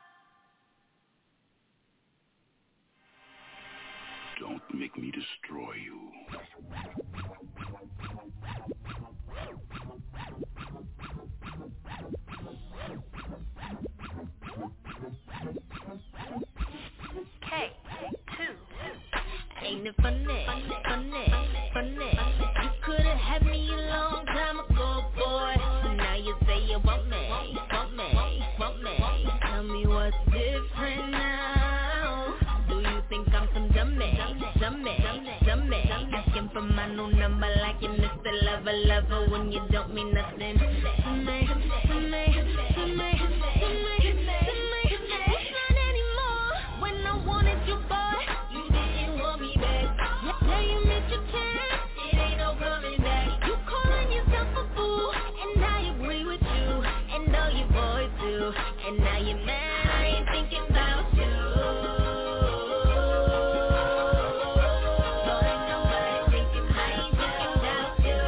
Don't make me destroy you. K two. Ain't it funny, funny, funny? You could've had me a long time ago, boy. Now you say you want me, want me, want me. Tell me what's different now. Do you think I'm some dummy, dummy, dummy? Asking for my new number like you Mister Lover, lover when you don't mean nothing to me, to me, to me, to me, to me. It's not anymore when I wanted you, boy. You didn't want me back. Now you missed your chance. It ain't no coming back. You calling yourself a fool, and I agree with you, and all your boys do. And now you're mad. I ain't thinking about you. Boy, nobody thinking. I ain't thinking about you.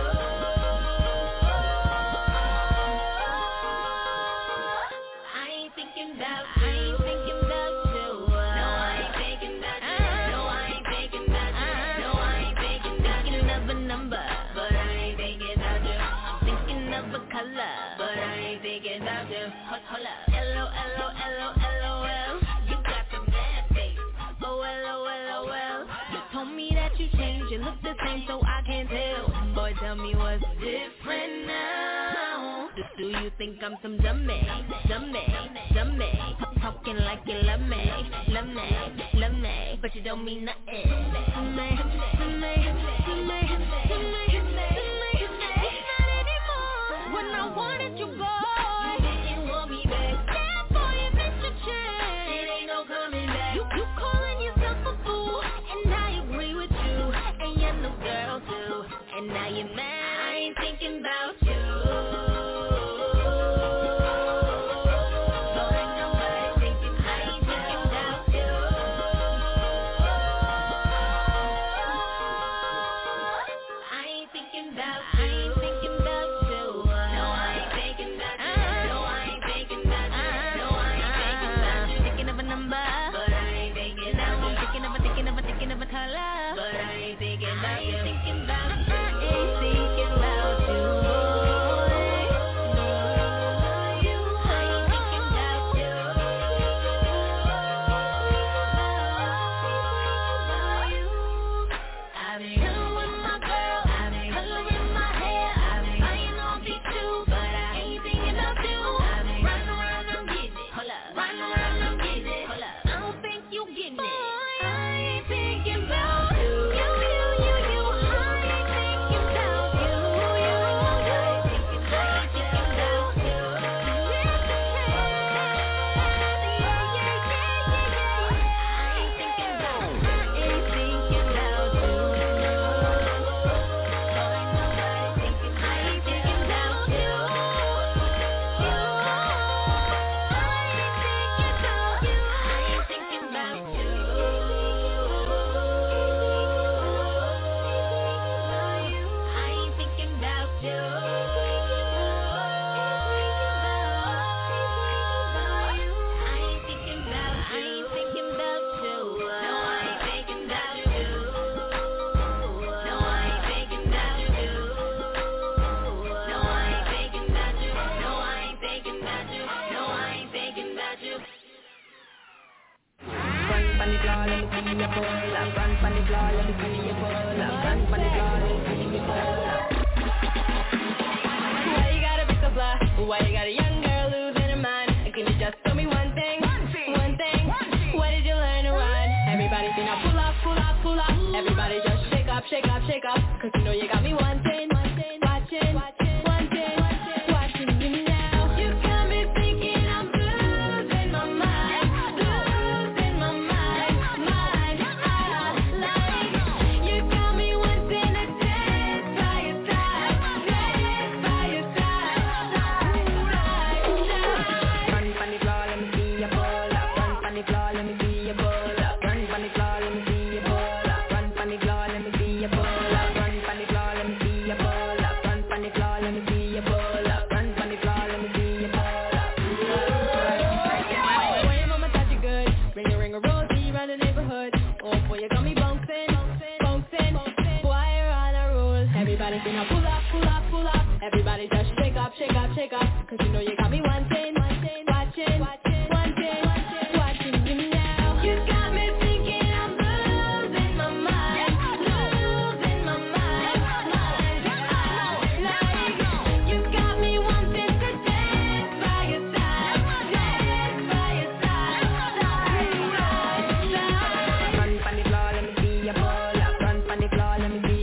I ain't thinking about. I ain't thinking about you. No, I ain't thinking about you. No, I ain't thinking about you. No, I ain't thinking about you. Thinking of a number, but I ain't thinking about you. I'm thinking of a color, but I ain't thinking about you. Hold, hold up. L O L O L O L O L. You got the mad face. Oh, L O L O L. You told me that you changed. You look the same, so I can't tell. Boy, tell me what's different Do you think I'm some dummy, dummy, dummy? Talking like you love me, love me, love me, but you don't mean nothing to me, to me, to me, to me, to me, to me. Not anymore. When I wanted you, boy, you didn't want me back. Damn boy, you missed your chance. It ain't no coming back. You, you calling yourself a fool, and I agree with you, and you're no girl too, and now you're mad. I ain't thinking about you.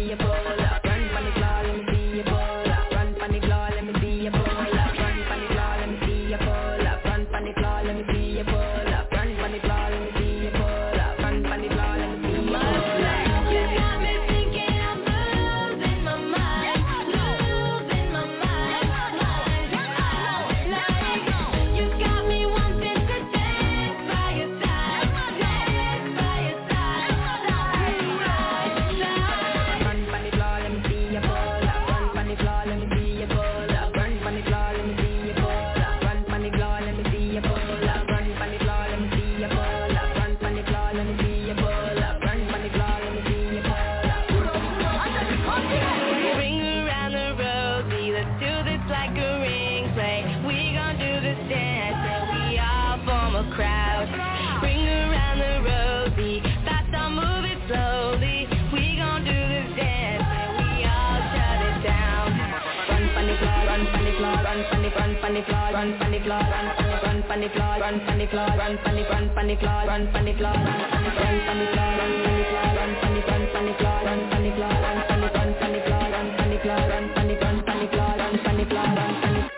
Run, floor, run on the floor, run on the run on the floor, run on the floor, run run on the floor, run on the floor, run on the run on the floor, run on the floor, run on the run on the floor, run on the floor, run on the run on the floor, run on the floor, run on the run on the floor, run on the floor, run on the run on the floor, run on the floor, run on the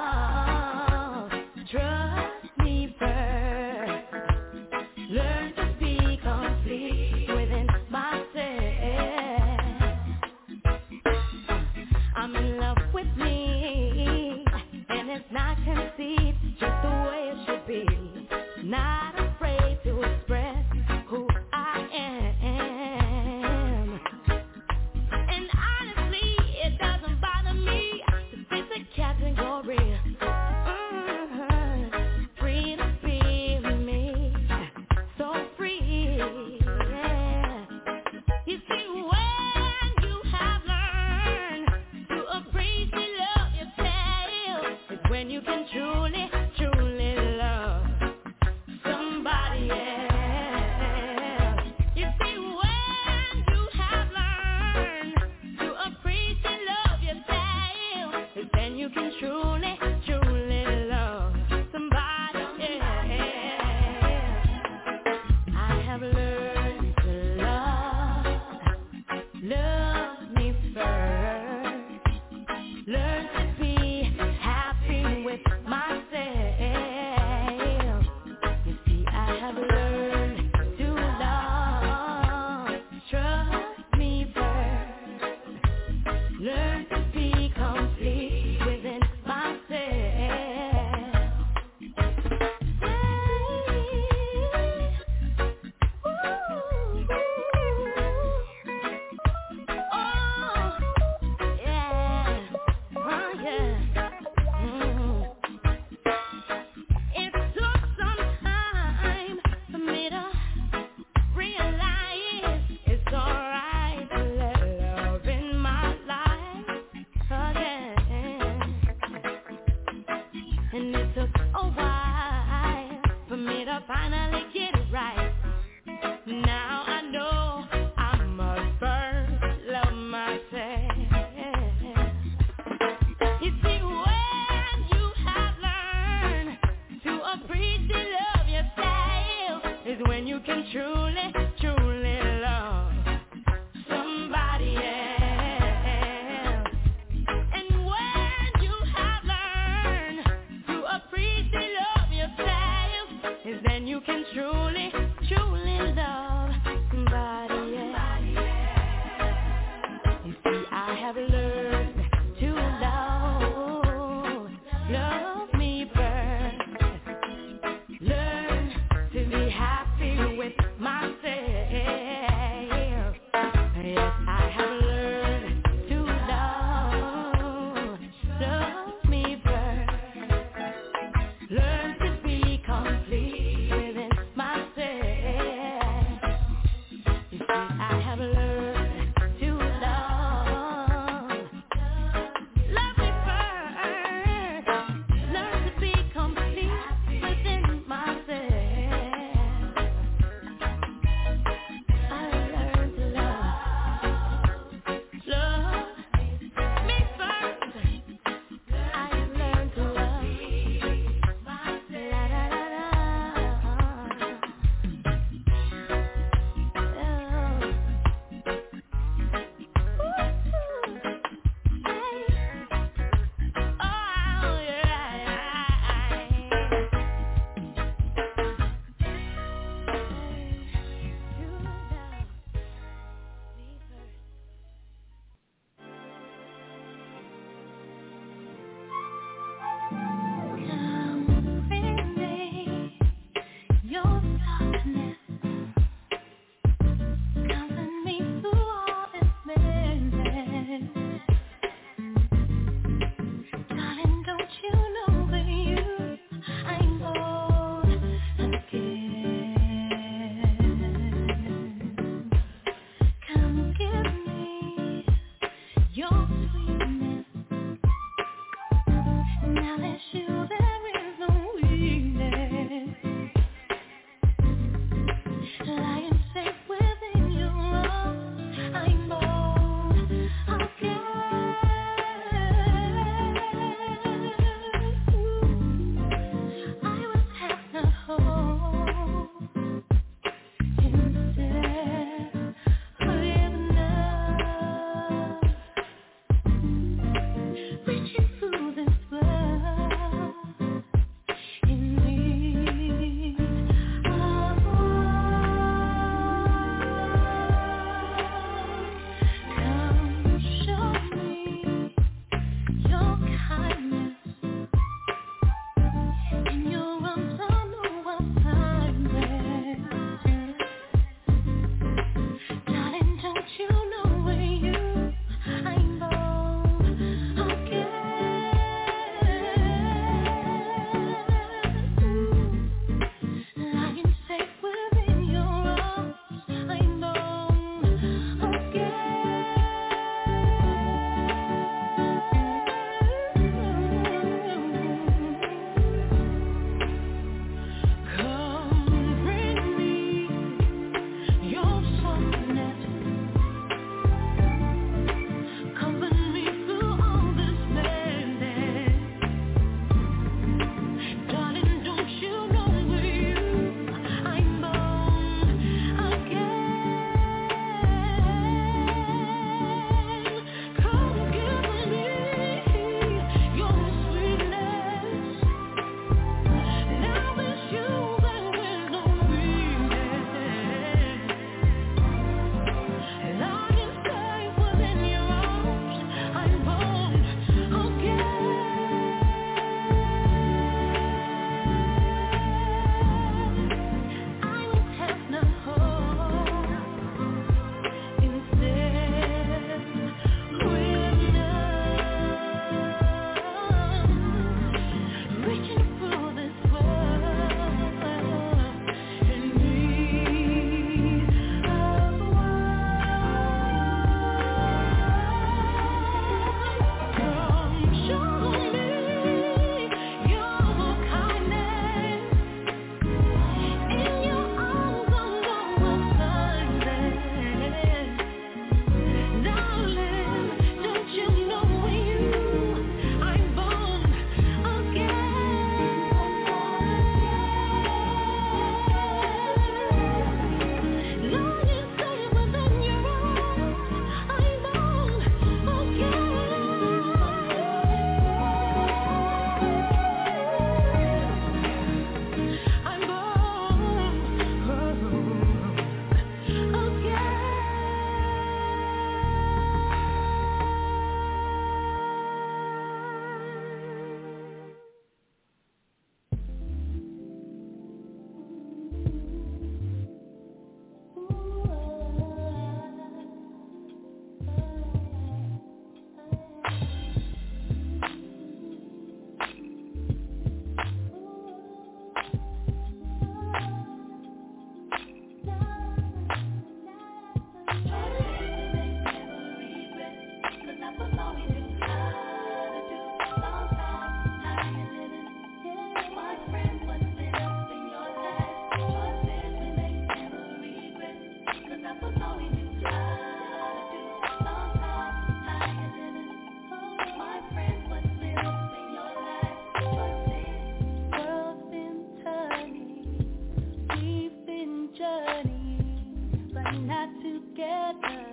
Learn to then you can truly, truly love somebody else. And when you have learned to appreciate love yourself, is then you can truly, truly love somebody else. You see, I have learned to love, love me first. Learn to be happy with myself. Yes, I have learned to love, love me first. Learn to be complete within myself. You see, I have learned to love, love me first. Learn to be complete within myself. journey, but not together.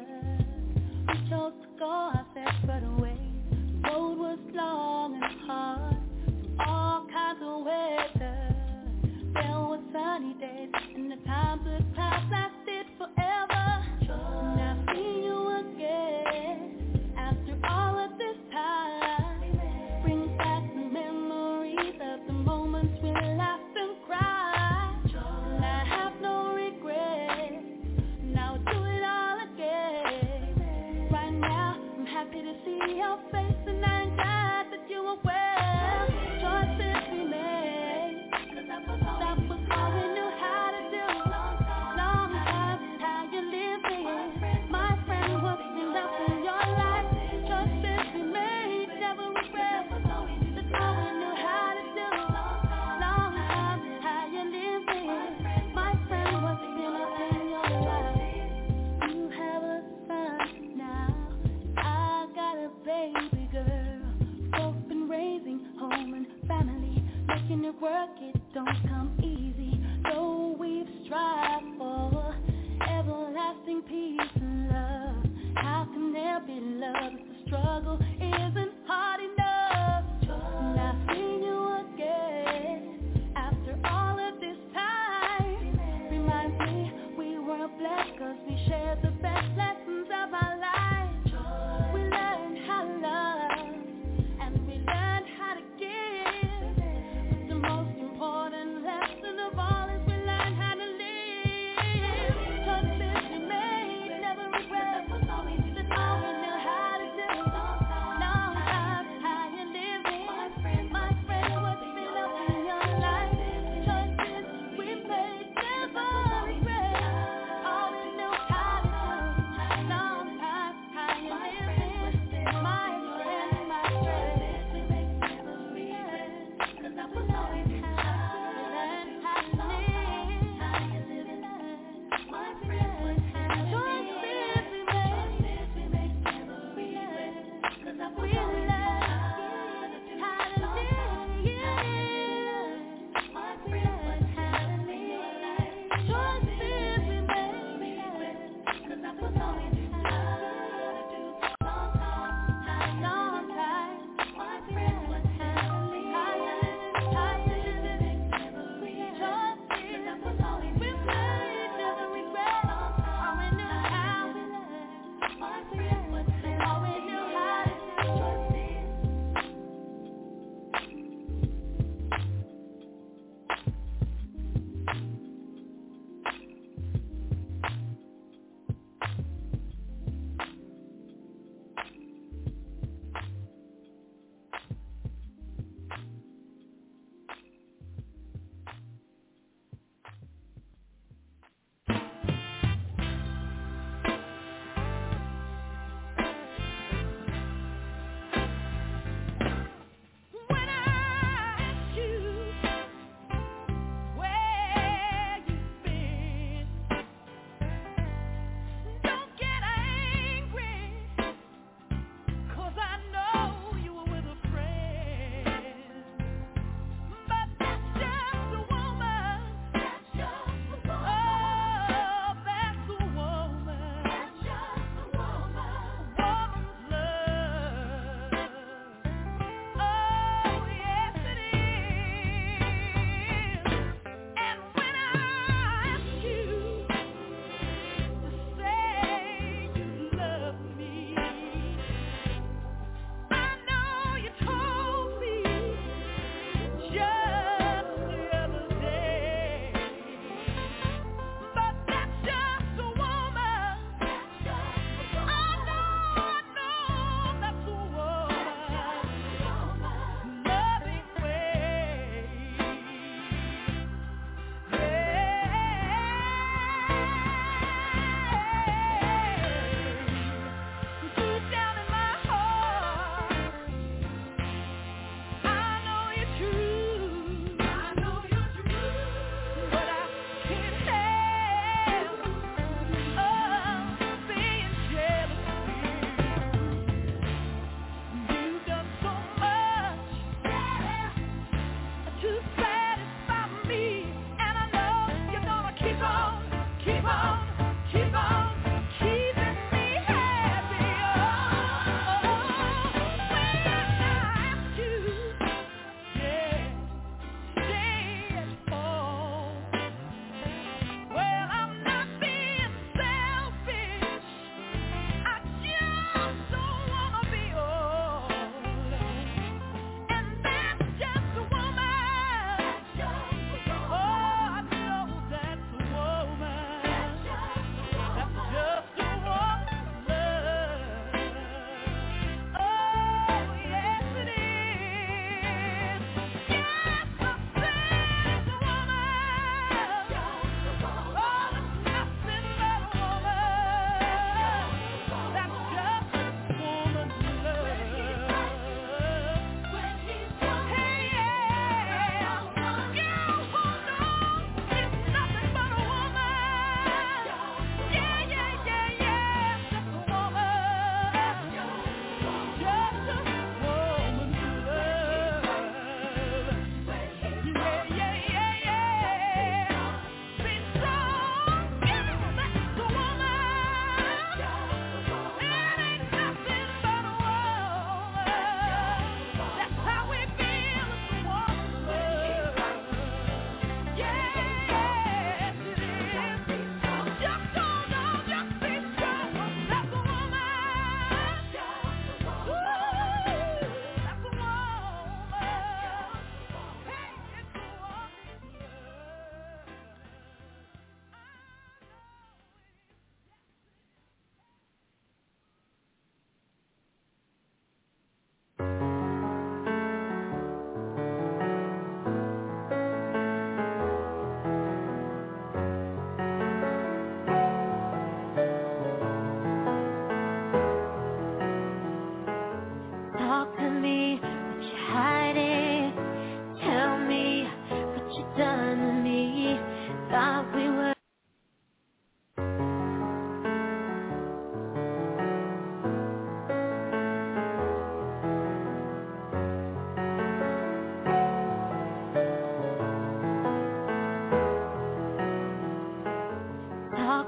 We chose to go our separate ways. The road was long and hard, all kinds of weather. There were sunny days, and the times with clouds lasted forever. Now I see you again, after all of this time, brings back the memories of the moments we laughed and cried. And I have no regrets, now we'll do it all again. Right now, I'm happy to see your face, and I'm glad that you are well. Choices we made, that was all we knew how to do. Long time, how you living, my friend, what's enough in your life? Choices we made, never regret, that's all we knew how to do. Long time, how you living, my friend, what's enough in your life? You have a son now, I got a baby girl. Both been raising home and family, making it work, it don't come easy. Though we've strived for everlasting peace and love, how can there be love if the struggle isn't hard enough? And I see you again, after all of this time, reminds me we were blessed cause we shared the best lessons of our lives. We learned how to love, and we learned how to give, but the most important lesson of all is we learned how to live. Choices we made, never regret, that's all we knew how to do. Long time, how you living, my friend, what's been up in your life? Choices we made, never regret, all we knew how to do.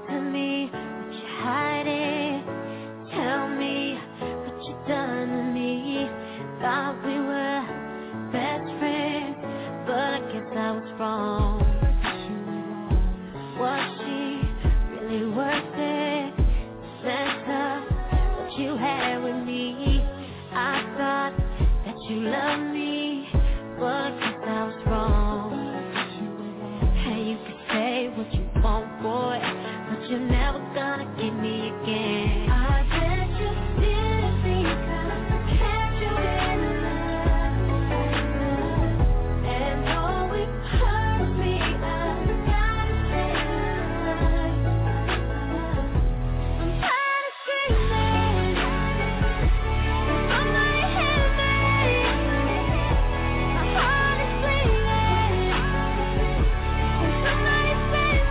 to me what you're hiding. Tell me what you done to me. Thought we were best friends, but I guess I was wrong. Was she really worth it? Center what you had with me. I thought that you loved me, but I guess I was wrong. And you can say what you want, boy, but you're never gonna get me again. I bet you did because I kept you in love. And though it hurt me, I gotta say I'm tired of screaming. Somebody help me. My heart is bleeding. Somebody save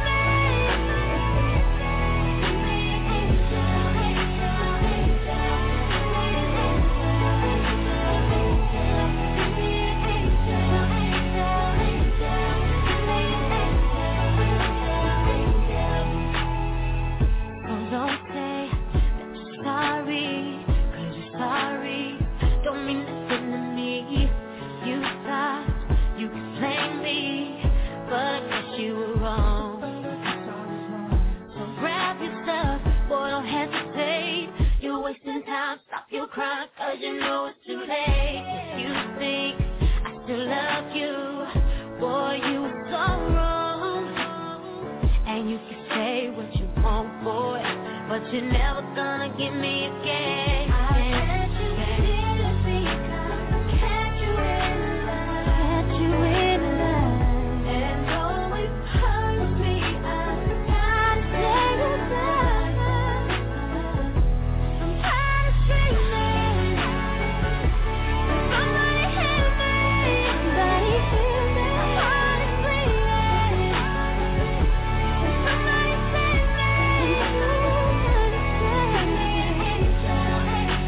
So don't say that you're sorry, cause you're sorry. Don't mean nothing to me. You thought you could blame me, but I guess you were wrong. So grab your stuff, boy, don't hesitate. You're wasting time, stop your crying, cause you know it's too late. If you think I still love you, boy, you were so wrong. And you can say what you want, boy, but you're never gonna get me again. I bet you did it because I kept you in love. Kept you in love. And though it hurts me, I gotta say goodbye. I'm tired of screaming. Somebody help me. Somebody help me. My heart is bleeding. Somebody save me. Somebody save me.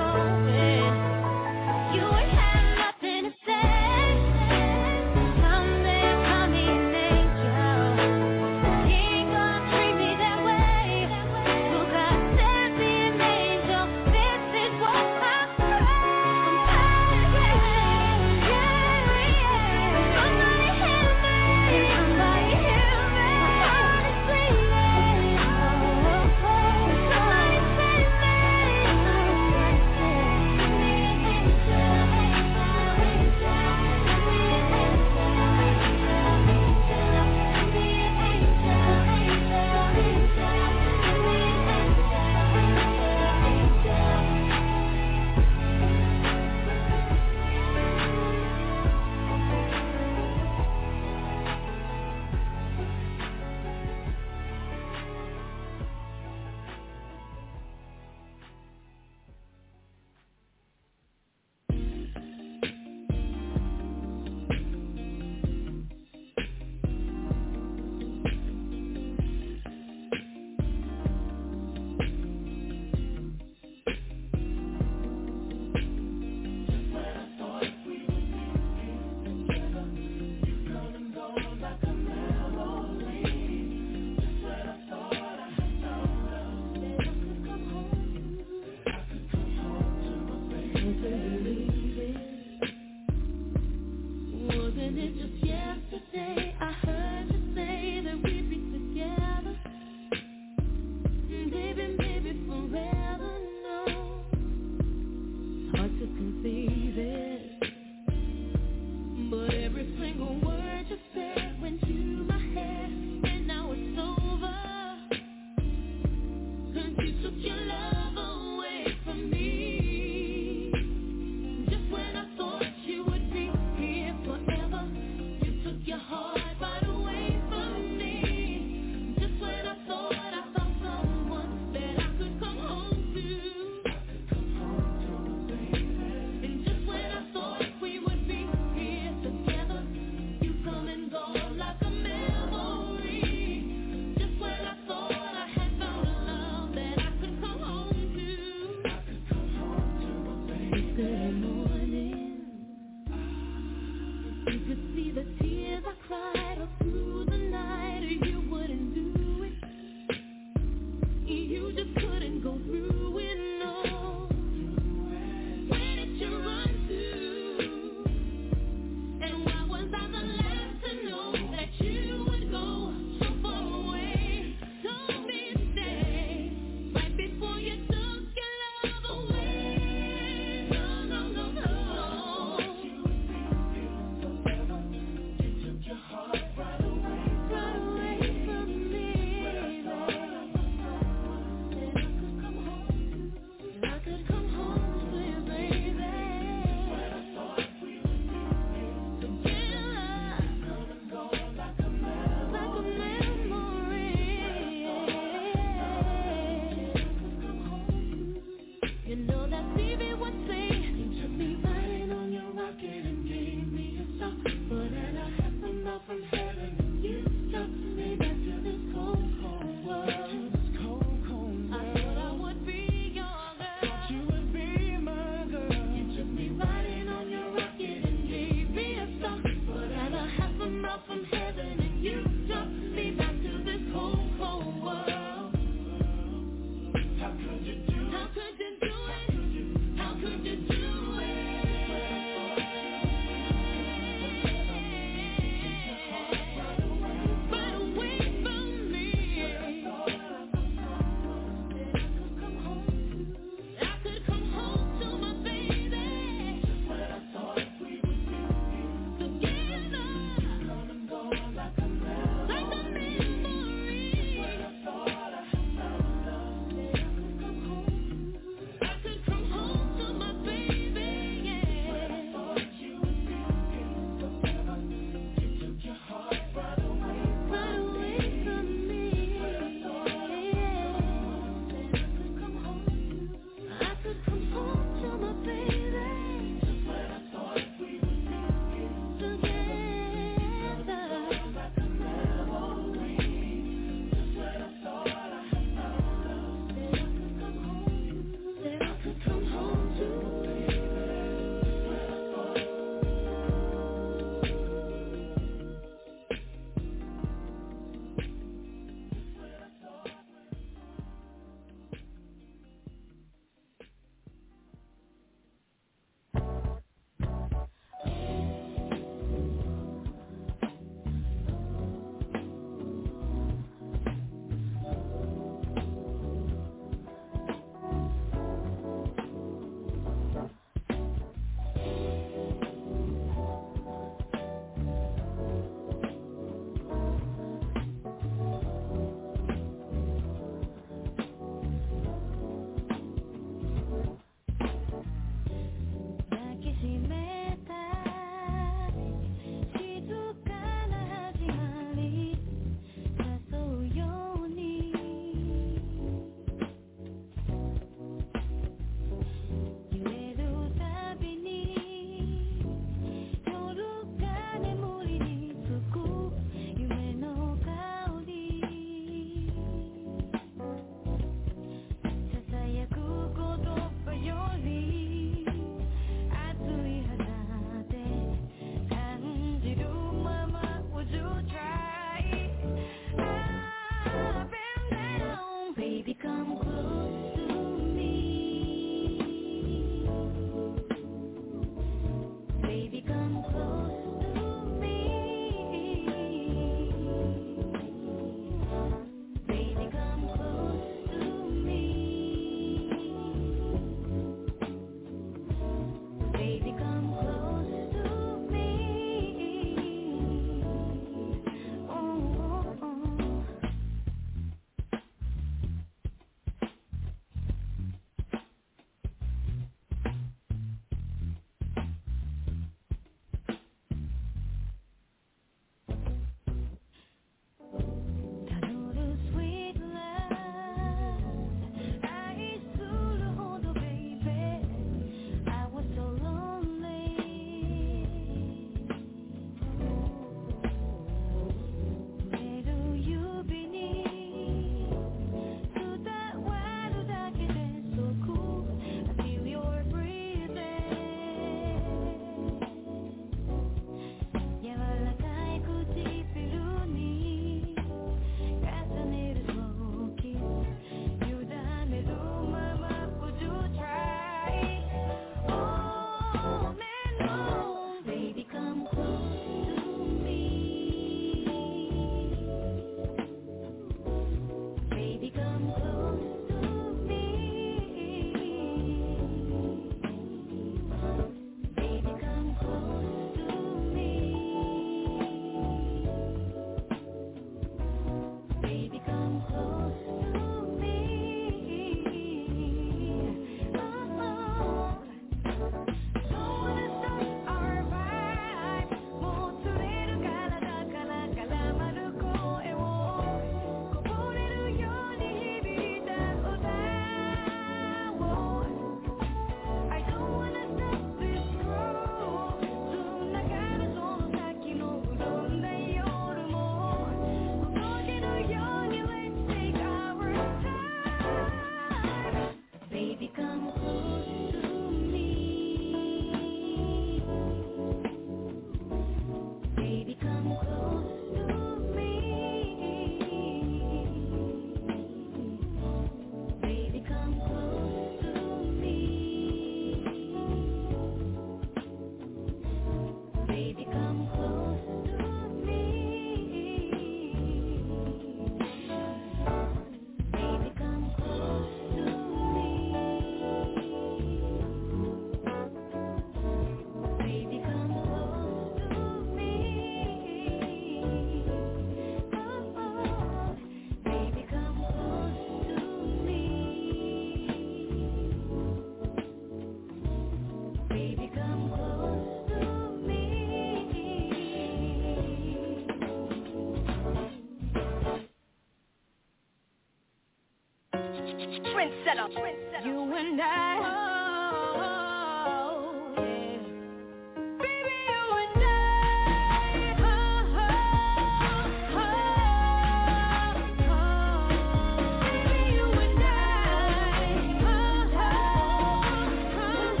Trendsetter. Trendsetter. You and I. Oh, oh, oh, yeah. Baby, you and I. Oh, oh, oh, oh. Baby, you and I. Oh, oh,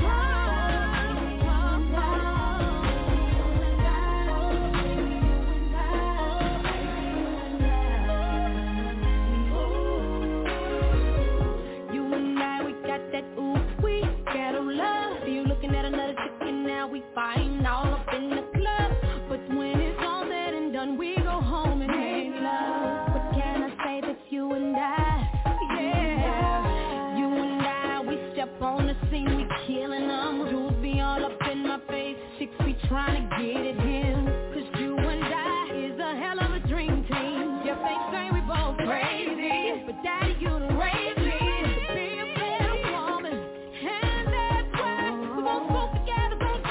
we find all up in the club, but when it's all said and done, we go home and make love. What can I say that you and I, yeah, you and I, we step on the scene, we killing them. Dudes be all up in my face, chicks be trying to get at him, cause you and I is a hell of a dream team. Your face say we both crazy, but daddy, you done raised me to be a better woman, and that's why we won't go together.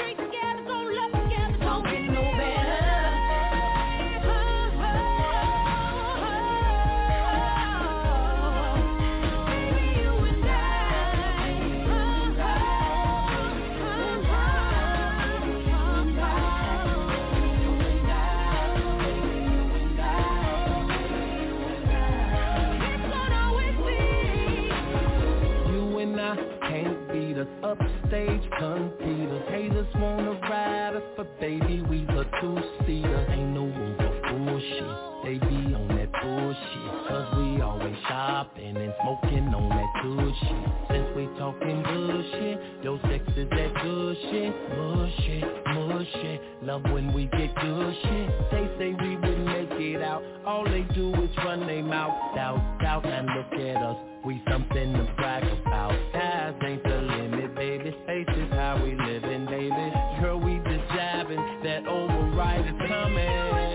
Upstage competers, haters wanna ride us, but baby we a two-seater. Ain't no room for bullshit, they be on that bullshit, cause we always shopping and smoking on that good shit. Since we talking good shit, your sex is that good shit. Mush it, mush it, love when we get good shit. They say we wouldn't make it out, all they do is run their mouth. Doubt, doubt, and look at us, we something to brag about. Skies ain't the limit, baby, space is how we living, baby. Girl, we just jabbing, that override is coming.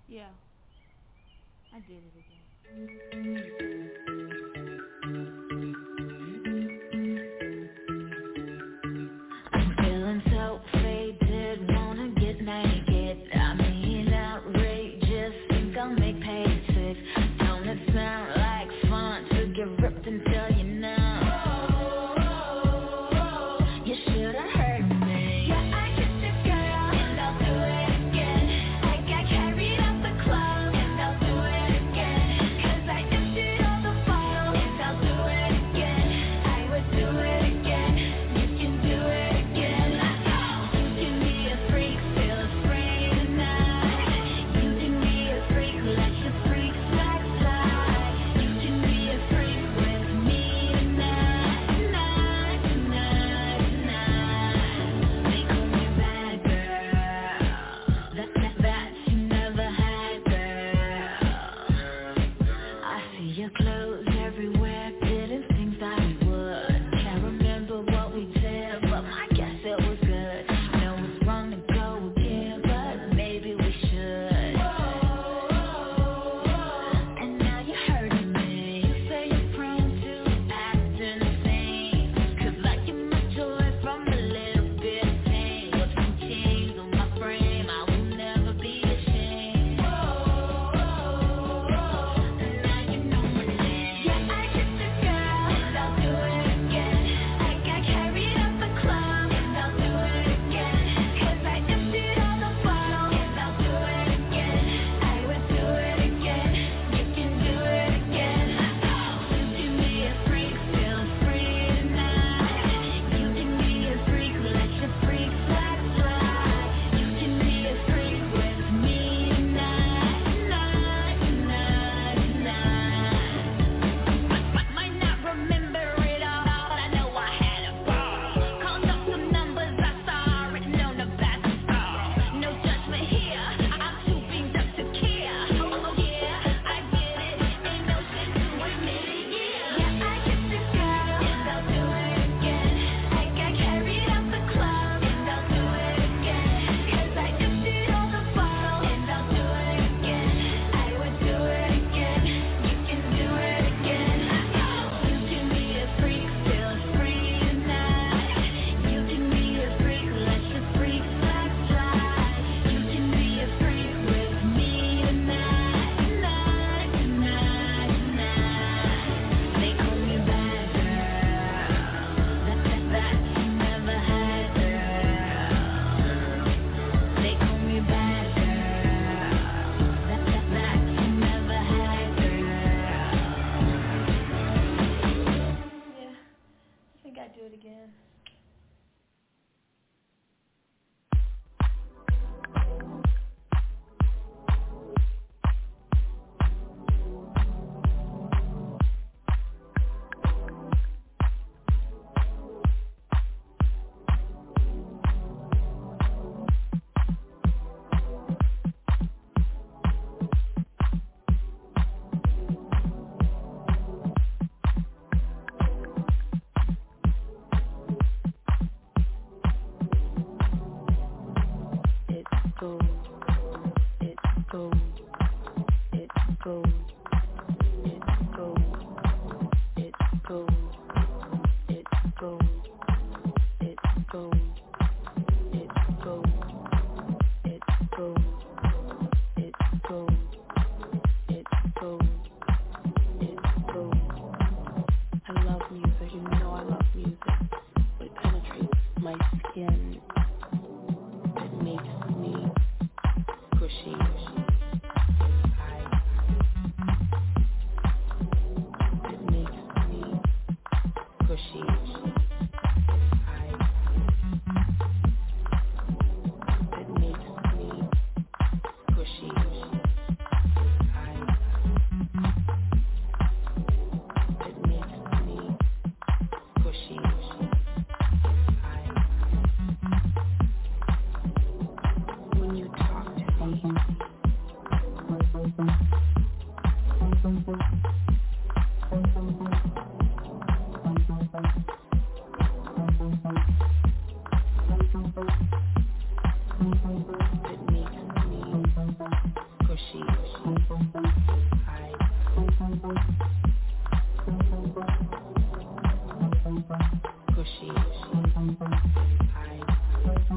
Yeah, I did it again. I'm feeling so faded, wanna get naked. I mean outrageous, think I'll make pay six. Don't it sound like fun to get ripped until you know? You should have heard me. Yeah, I kissed a girl, and I'll do it again. I got carried out the club, and I'll do it again. 'Cause I emptied all the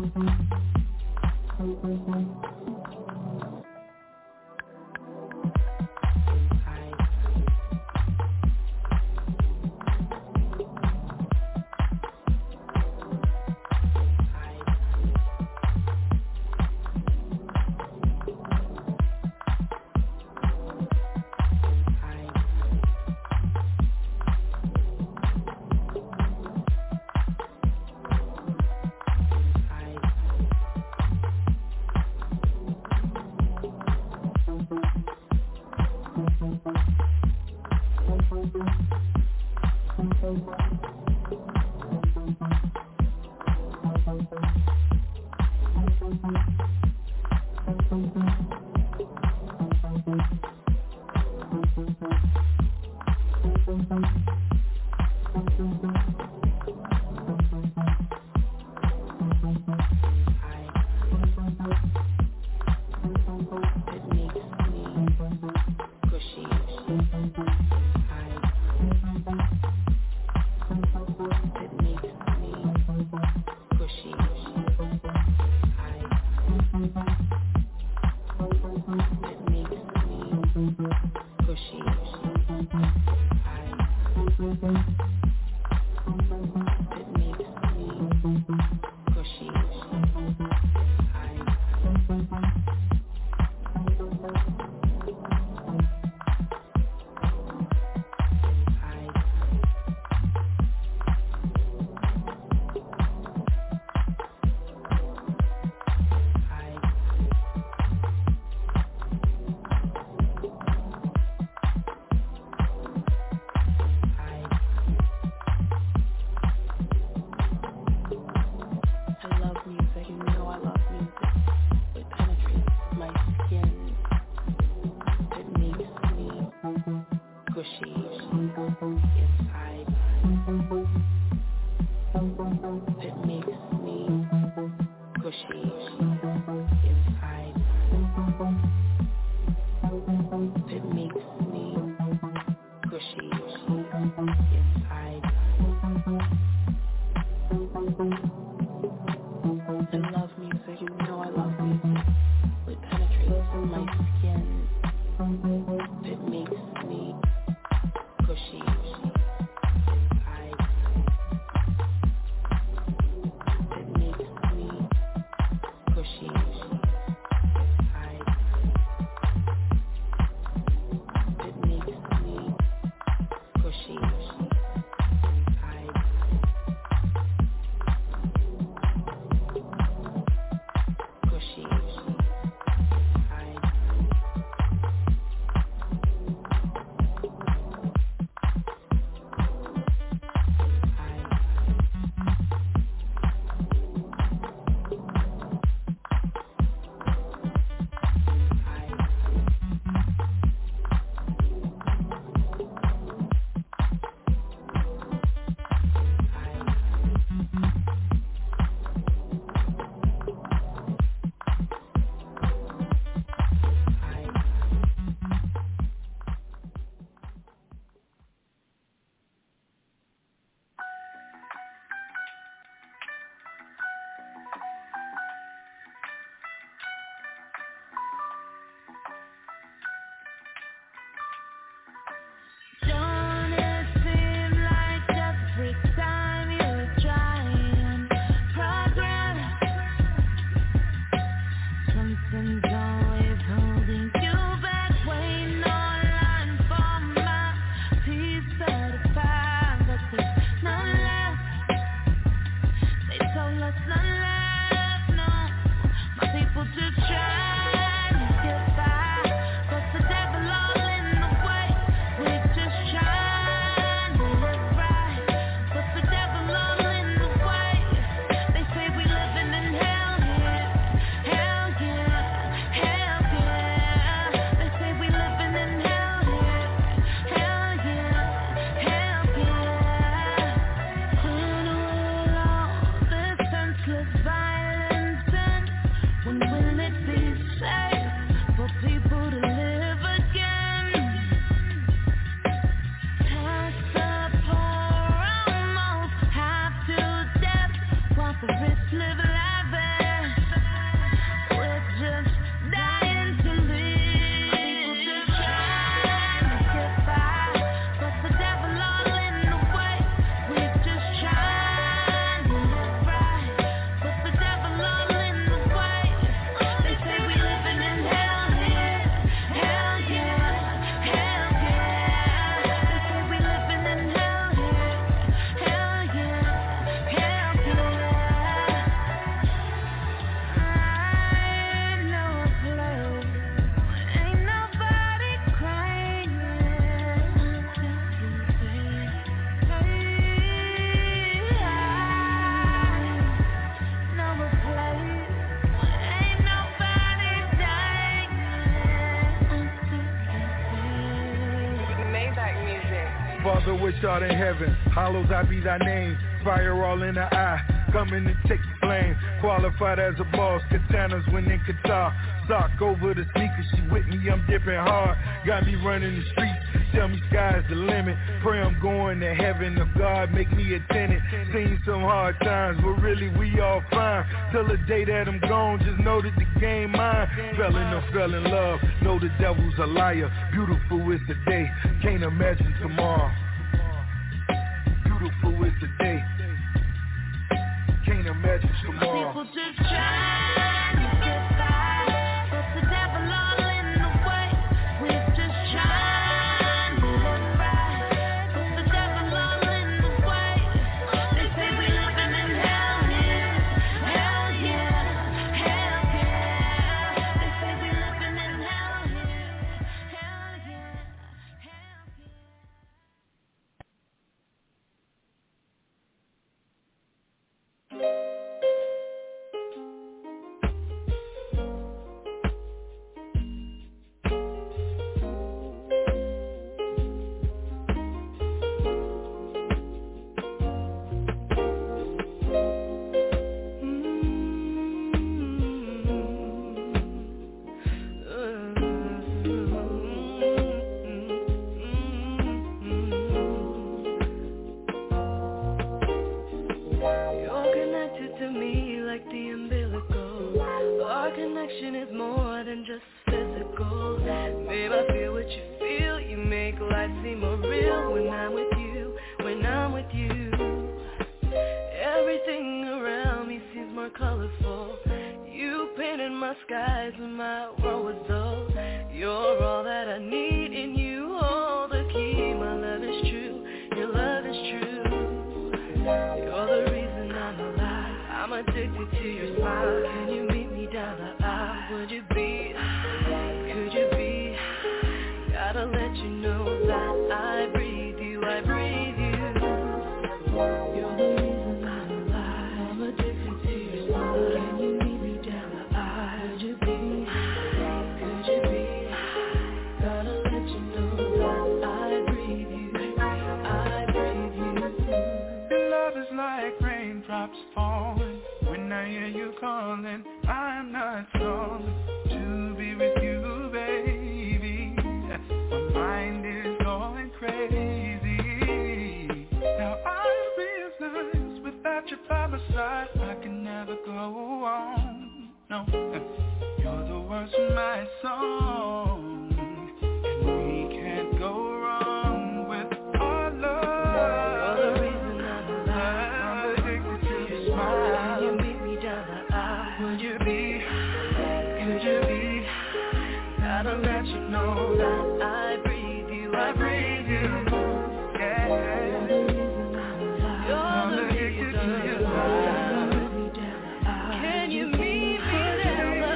Live life Father which art in heaven, hallowed I be thy name. Fire all in the eye, coming to take the flame. Qualified as a boss, katanas when in Qatar. Sock over the sneakers, she with me, I'm dipping hard. Got me running the streets, tell me sky's the limit. Pray I'm going to heaven, if God make me a tenant. Seen some hard times, but really we all fine. Till the day that I'm gone, just know that the game mine. Fell in or fell in love, know the devil's a liar. Beautiful is the day, can't imagine tomorrow. Beautiful is the day, can't imagine tomorrow. People just trying to get by, but the devil all in the way. We're just trying to live right, but the devil all in the way. They say we living in hell here, hell yeah, hell yeah. They say we living in hell here, hell yeah, hell yeah. You're connected to me like the umbilical. Our connection is more than just physical. Babe, I feel what you feel. You make life seem more real when I'm with you, when I'm with you. Everything around me seems more colorful. You painted my skies when my world was dull. You're all that I need, and you hold the key. My love is true, your love is true. You're the reason I'm alive. I'm addicted to your smile. Can you meet me down the aisle? Would you be, could you be? Gotta let you know that I breathe you, I breathe you. You're the reason I'm alive. I'm addicted to your smile. Can you meet me down the aisle? Would you be, could you be? Gotta let you know that I breathe you, I breathe you. Your love is like raindrops falling. When I hear you calling, I'm not stalling. To be with you, baby. My mind is going crazy. Now I realize without you by my side, I can never go on. No, you're the words of my song, and we can't go wrong with our love. You're the reason I'm alive. I'm addicted to your smile. Can you meet me down the aisle? Would you be, could you be? Gotta let you know that I breathe you, I breathe you. Yeah. You're the reason I'm alive. You're the reason I'm alive. Meet me down the aisle. Can you meet me down the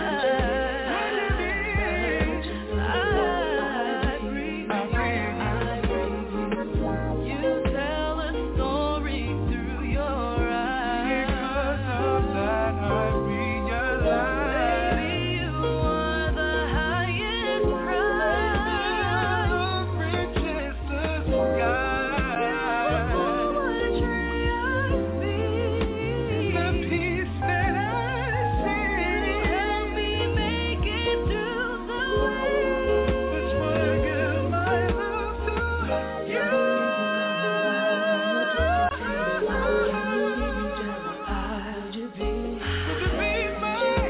aisle? I breathe you, I breathe you. You tell a story through your eyes. Because of that, I realize Baby, you are the highest prize. love reaches the sky. The poetry I see, The peace that I see, help me make it through the way. that's what I give my love to you. Would you be, Would you be mine?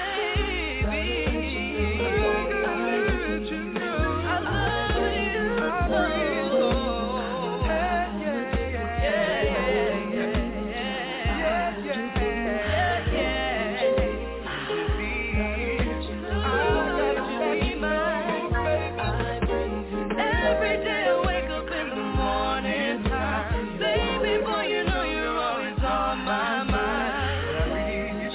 baby? I gotta let you know I love you I so. breathe. Yeah, yeah, yeah, Yeah, yeah, yeah, yeah, yeah, yeah, yeah. I gotta let you know. Every day I wake up in the morning time, baby boy, you know you're always on my mind.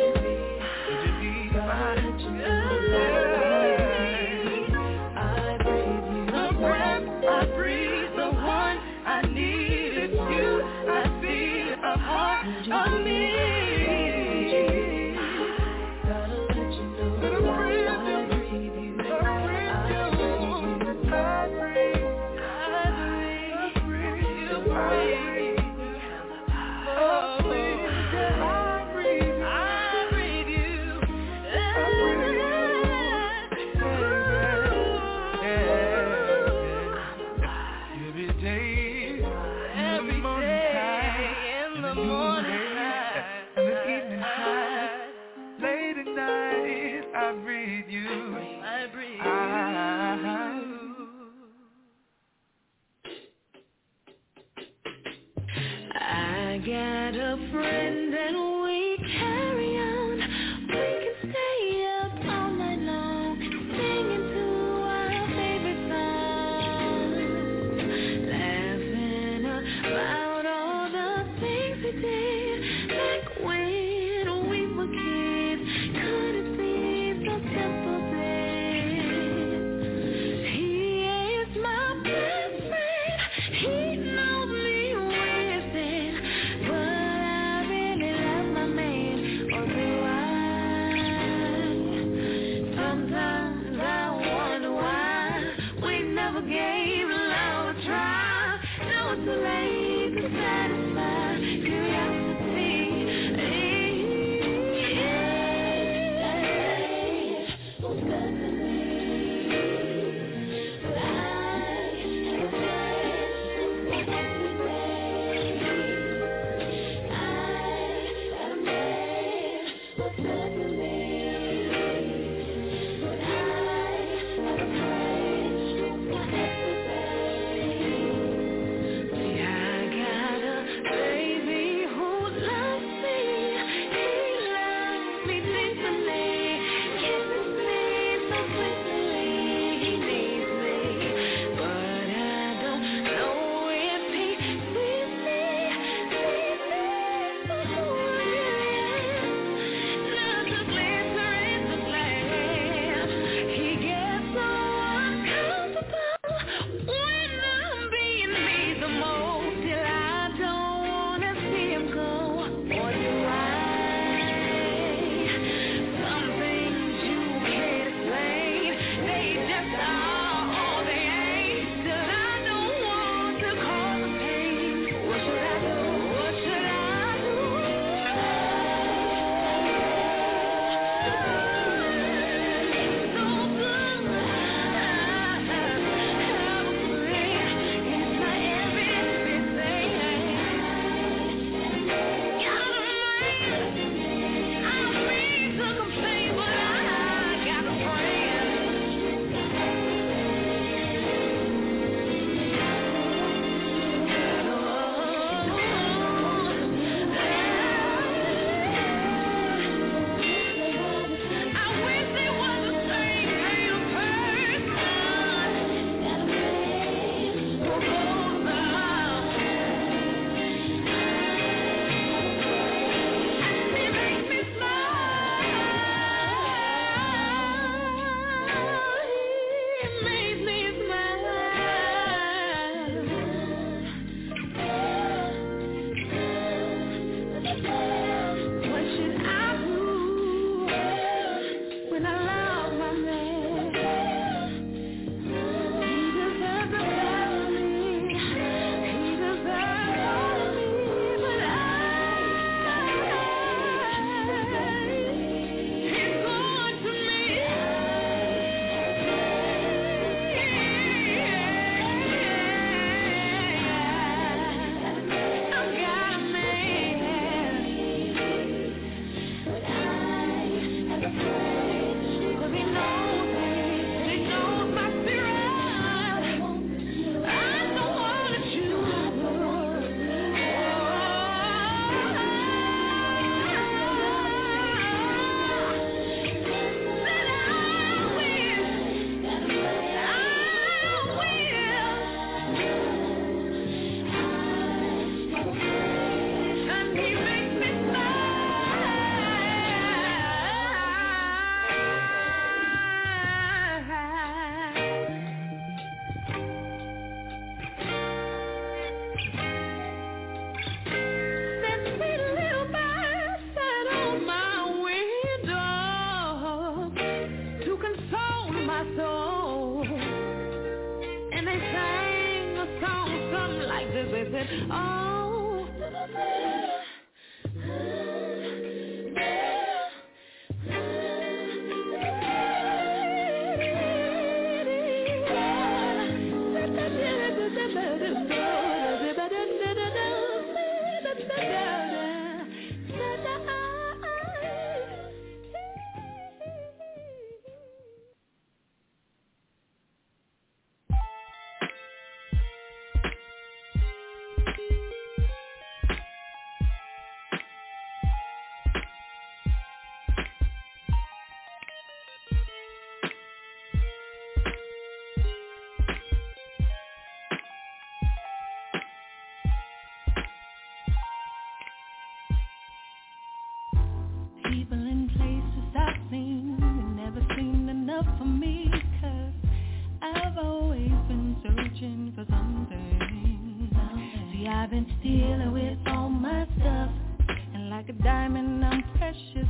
I've been dealing with all my stuff, and like a diamond I'm precious,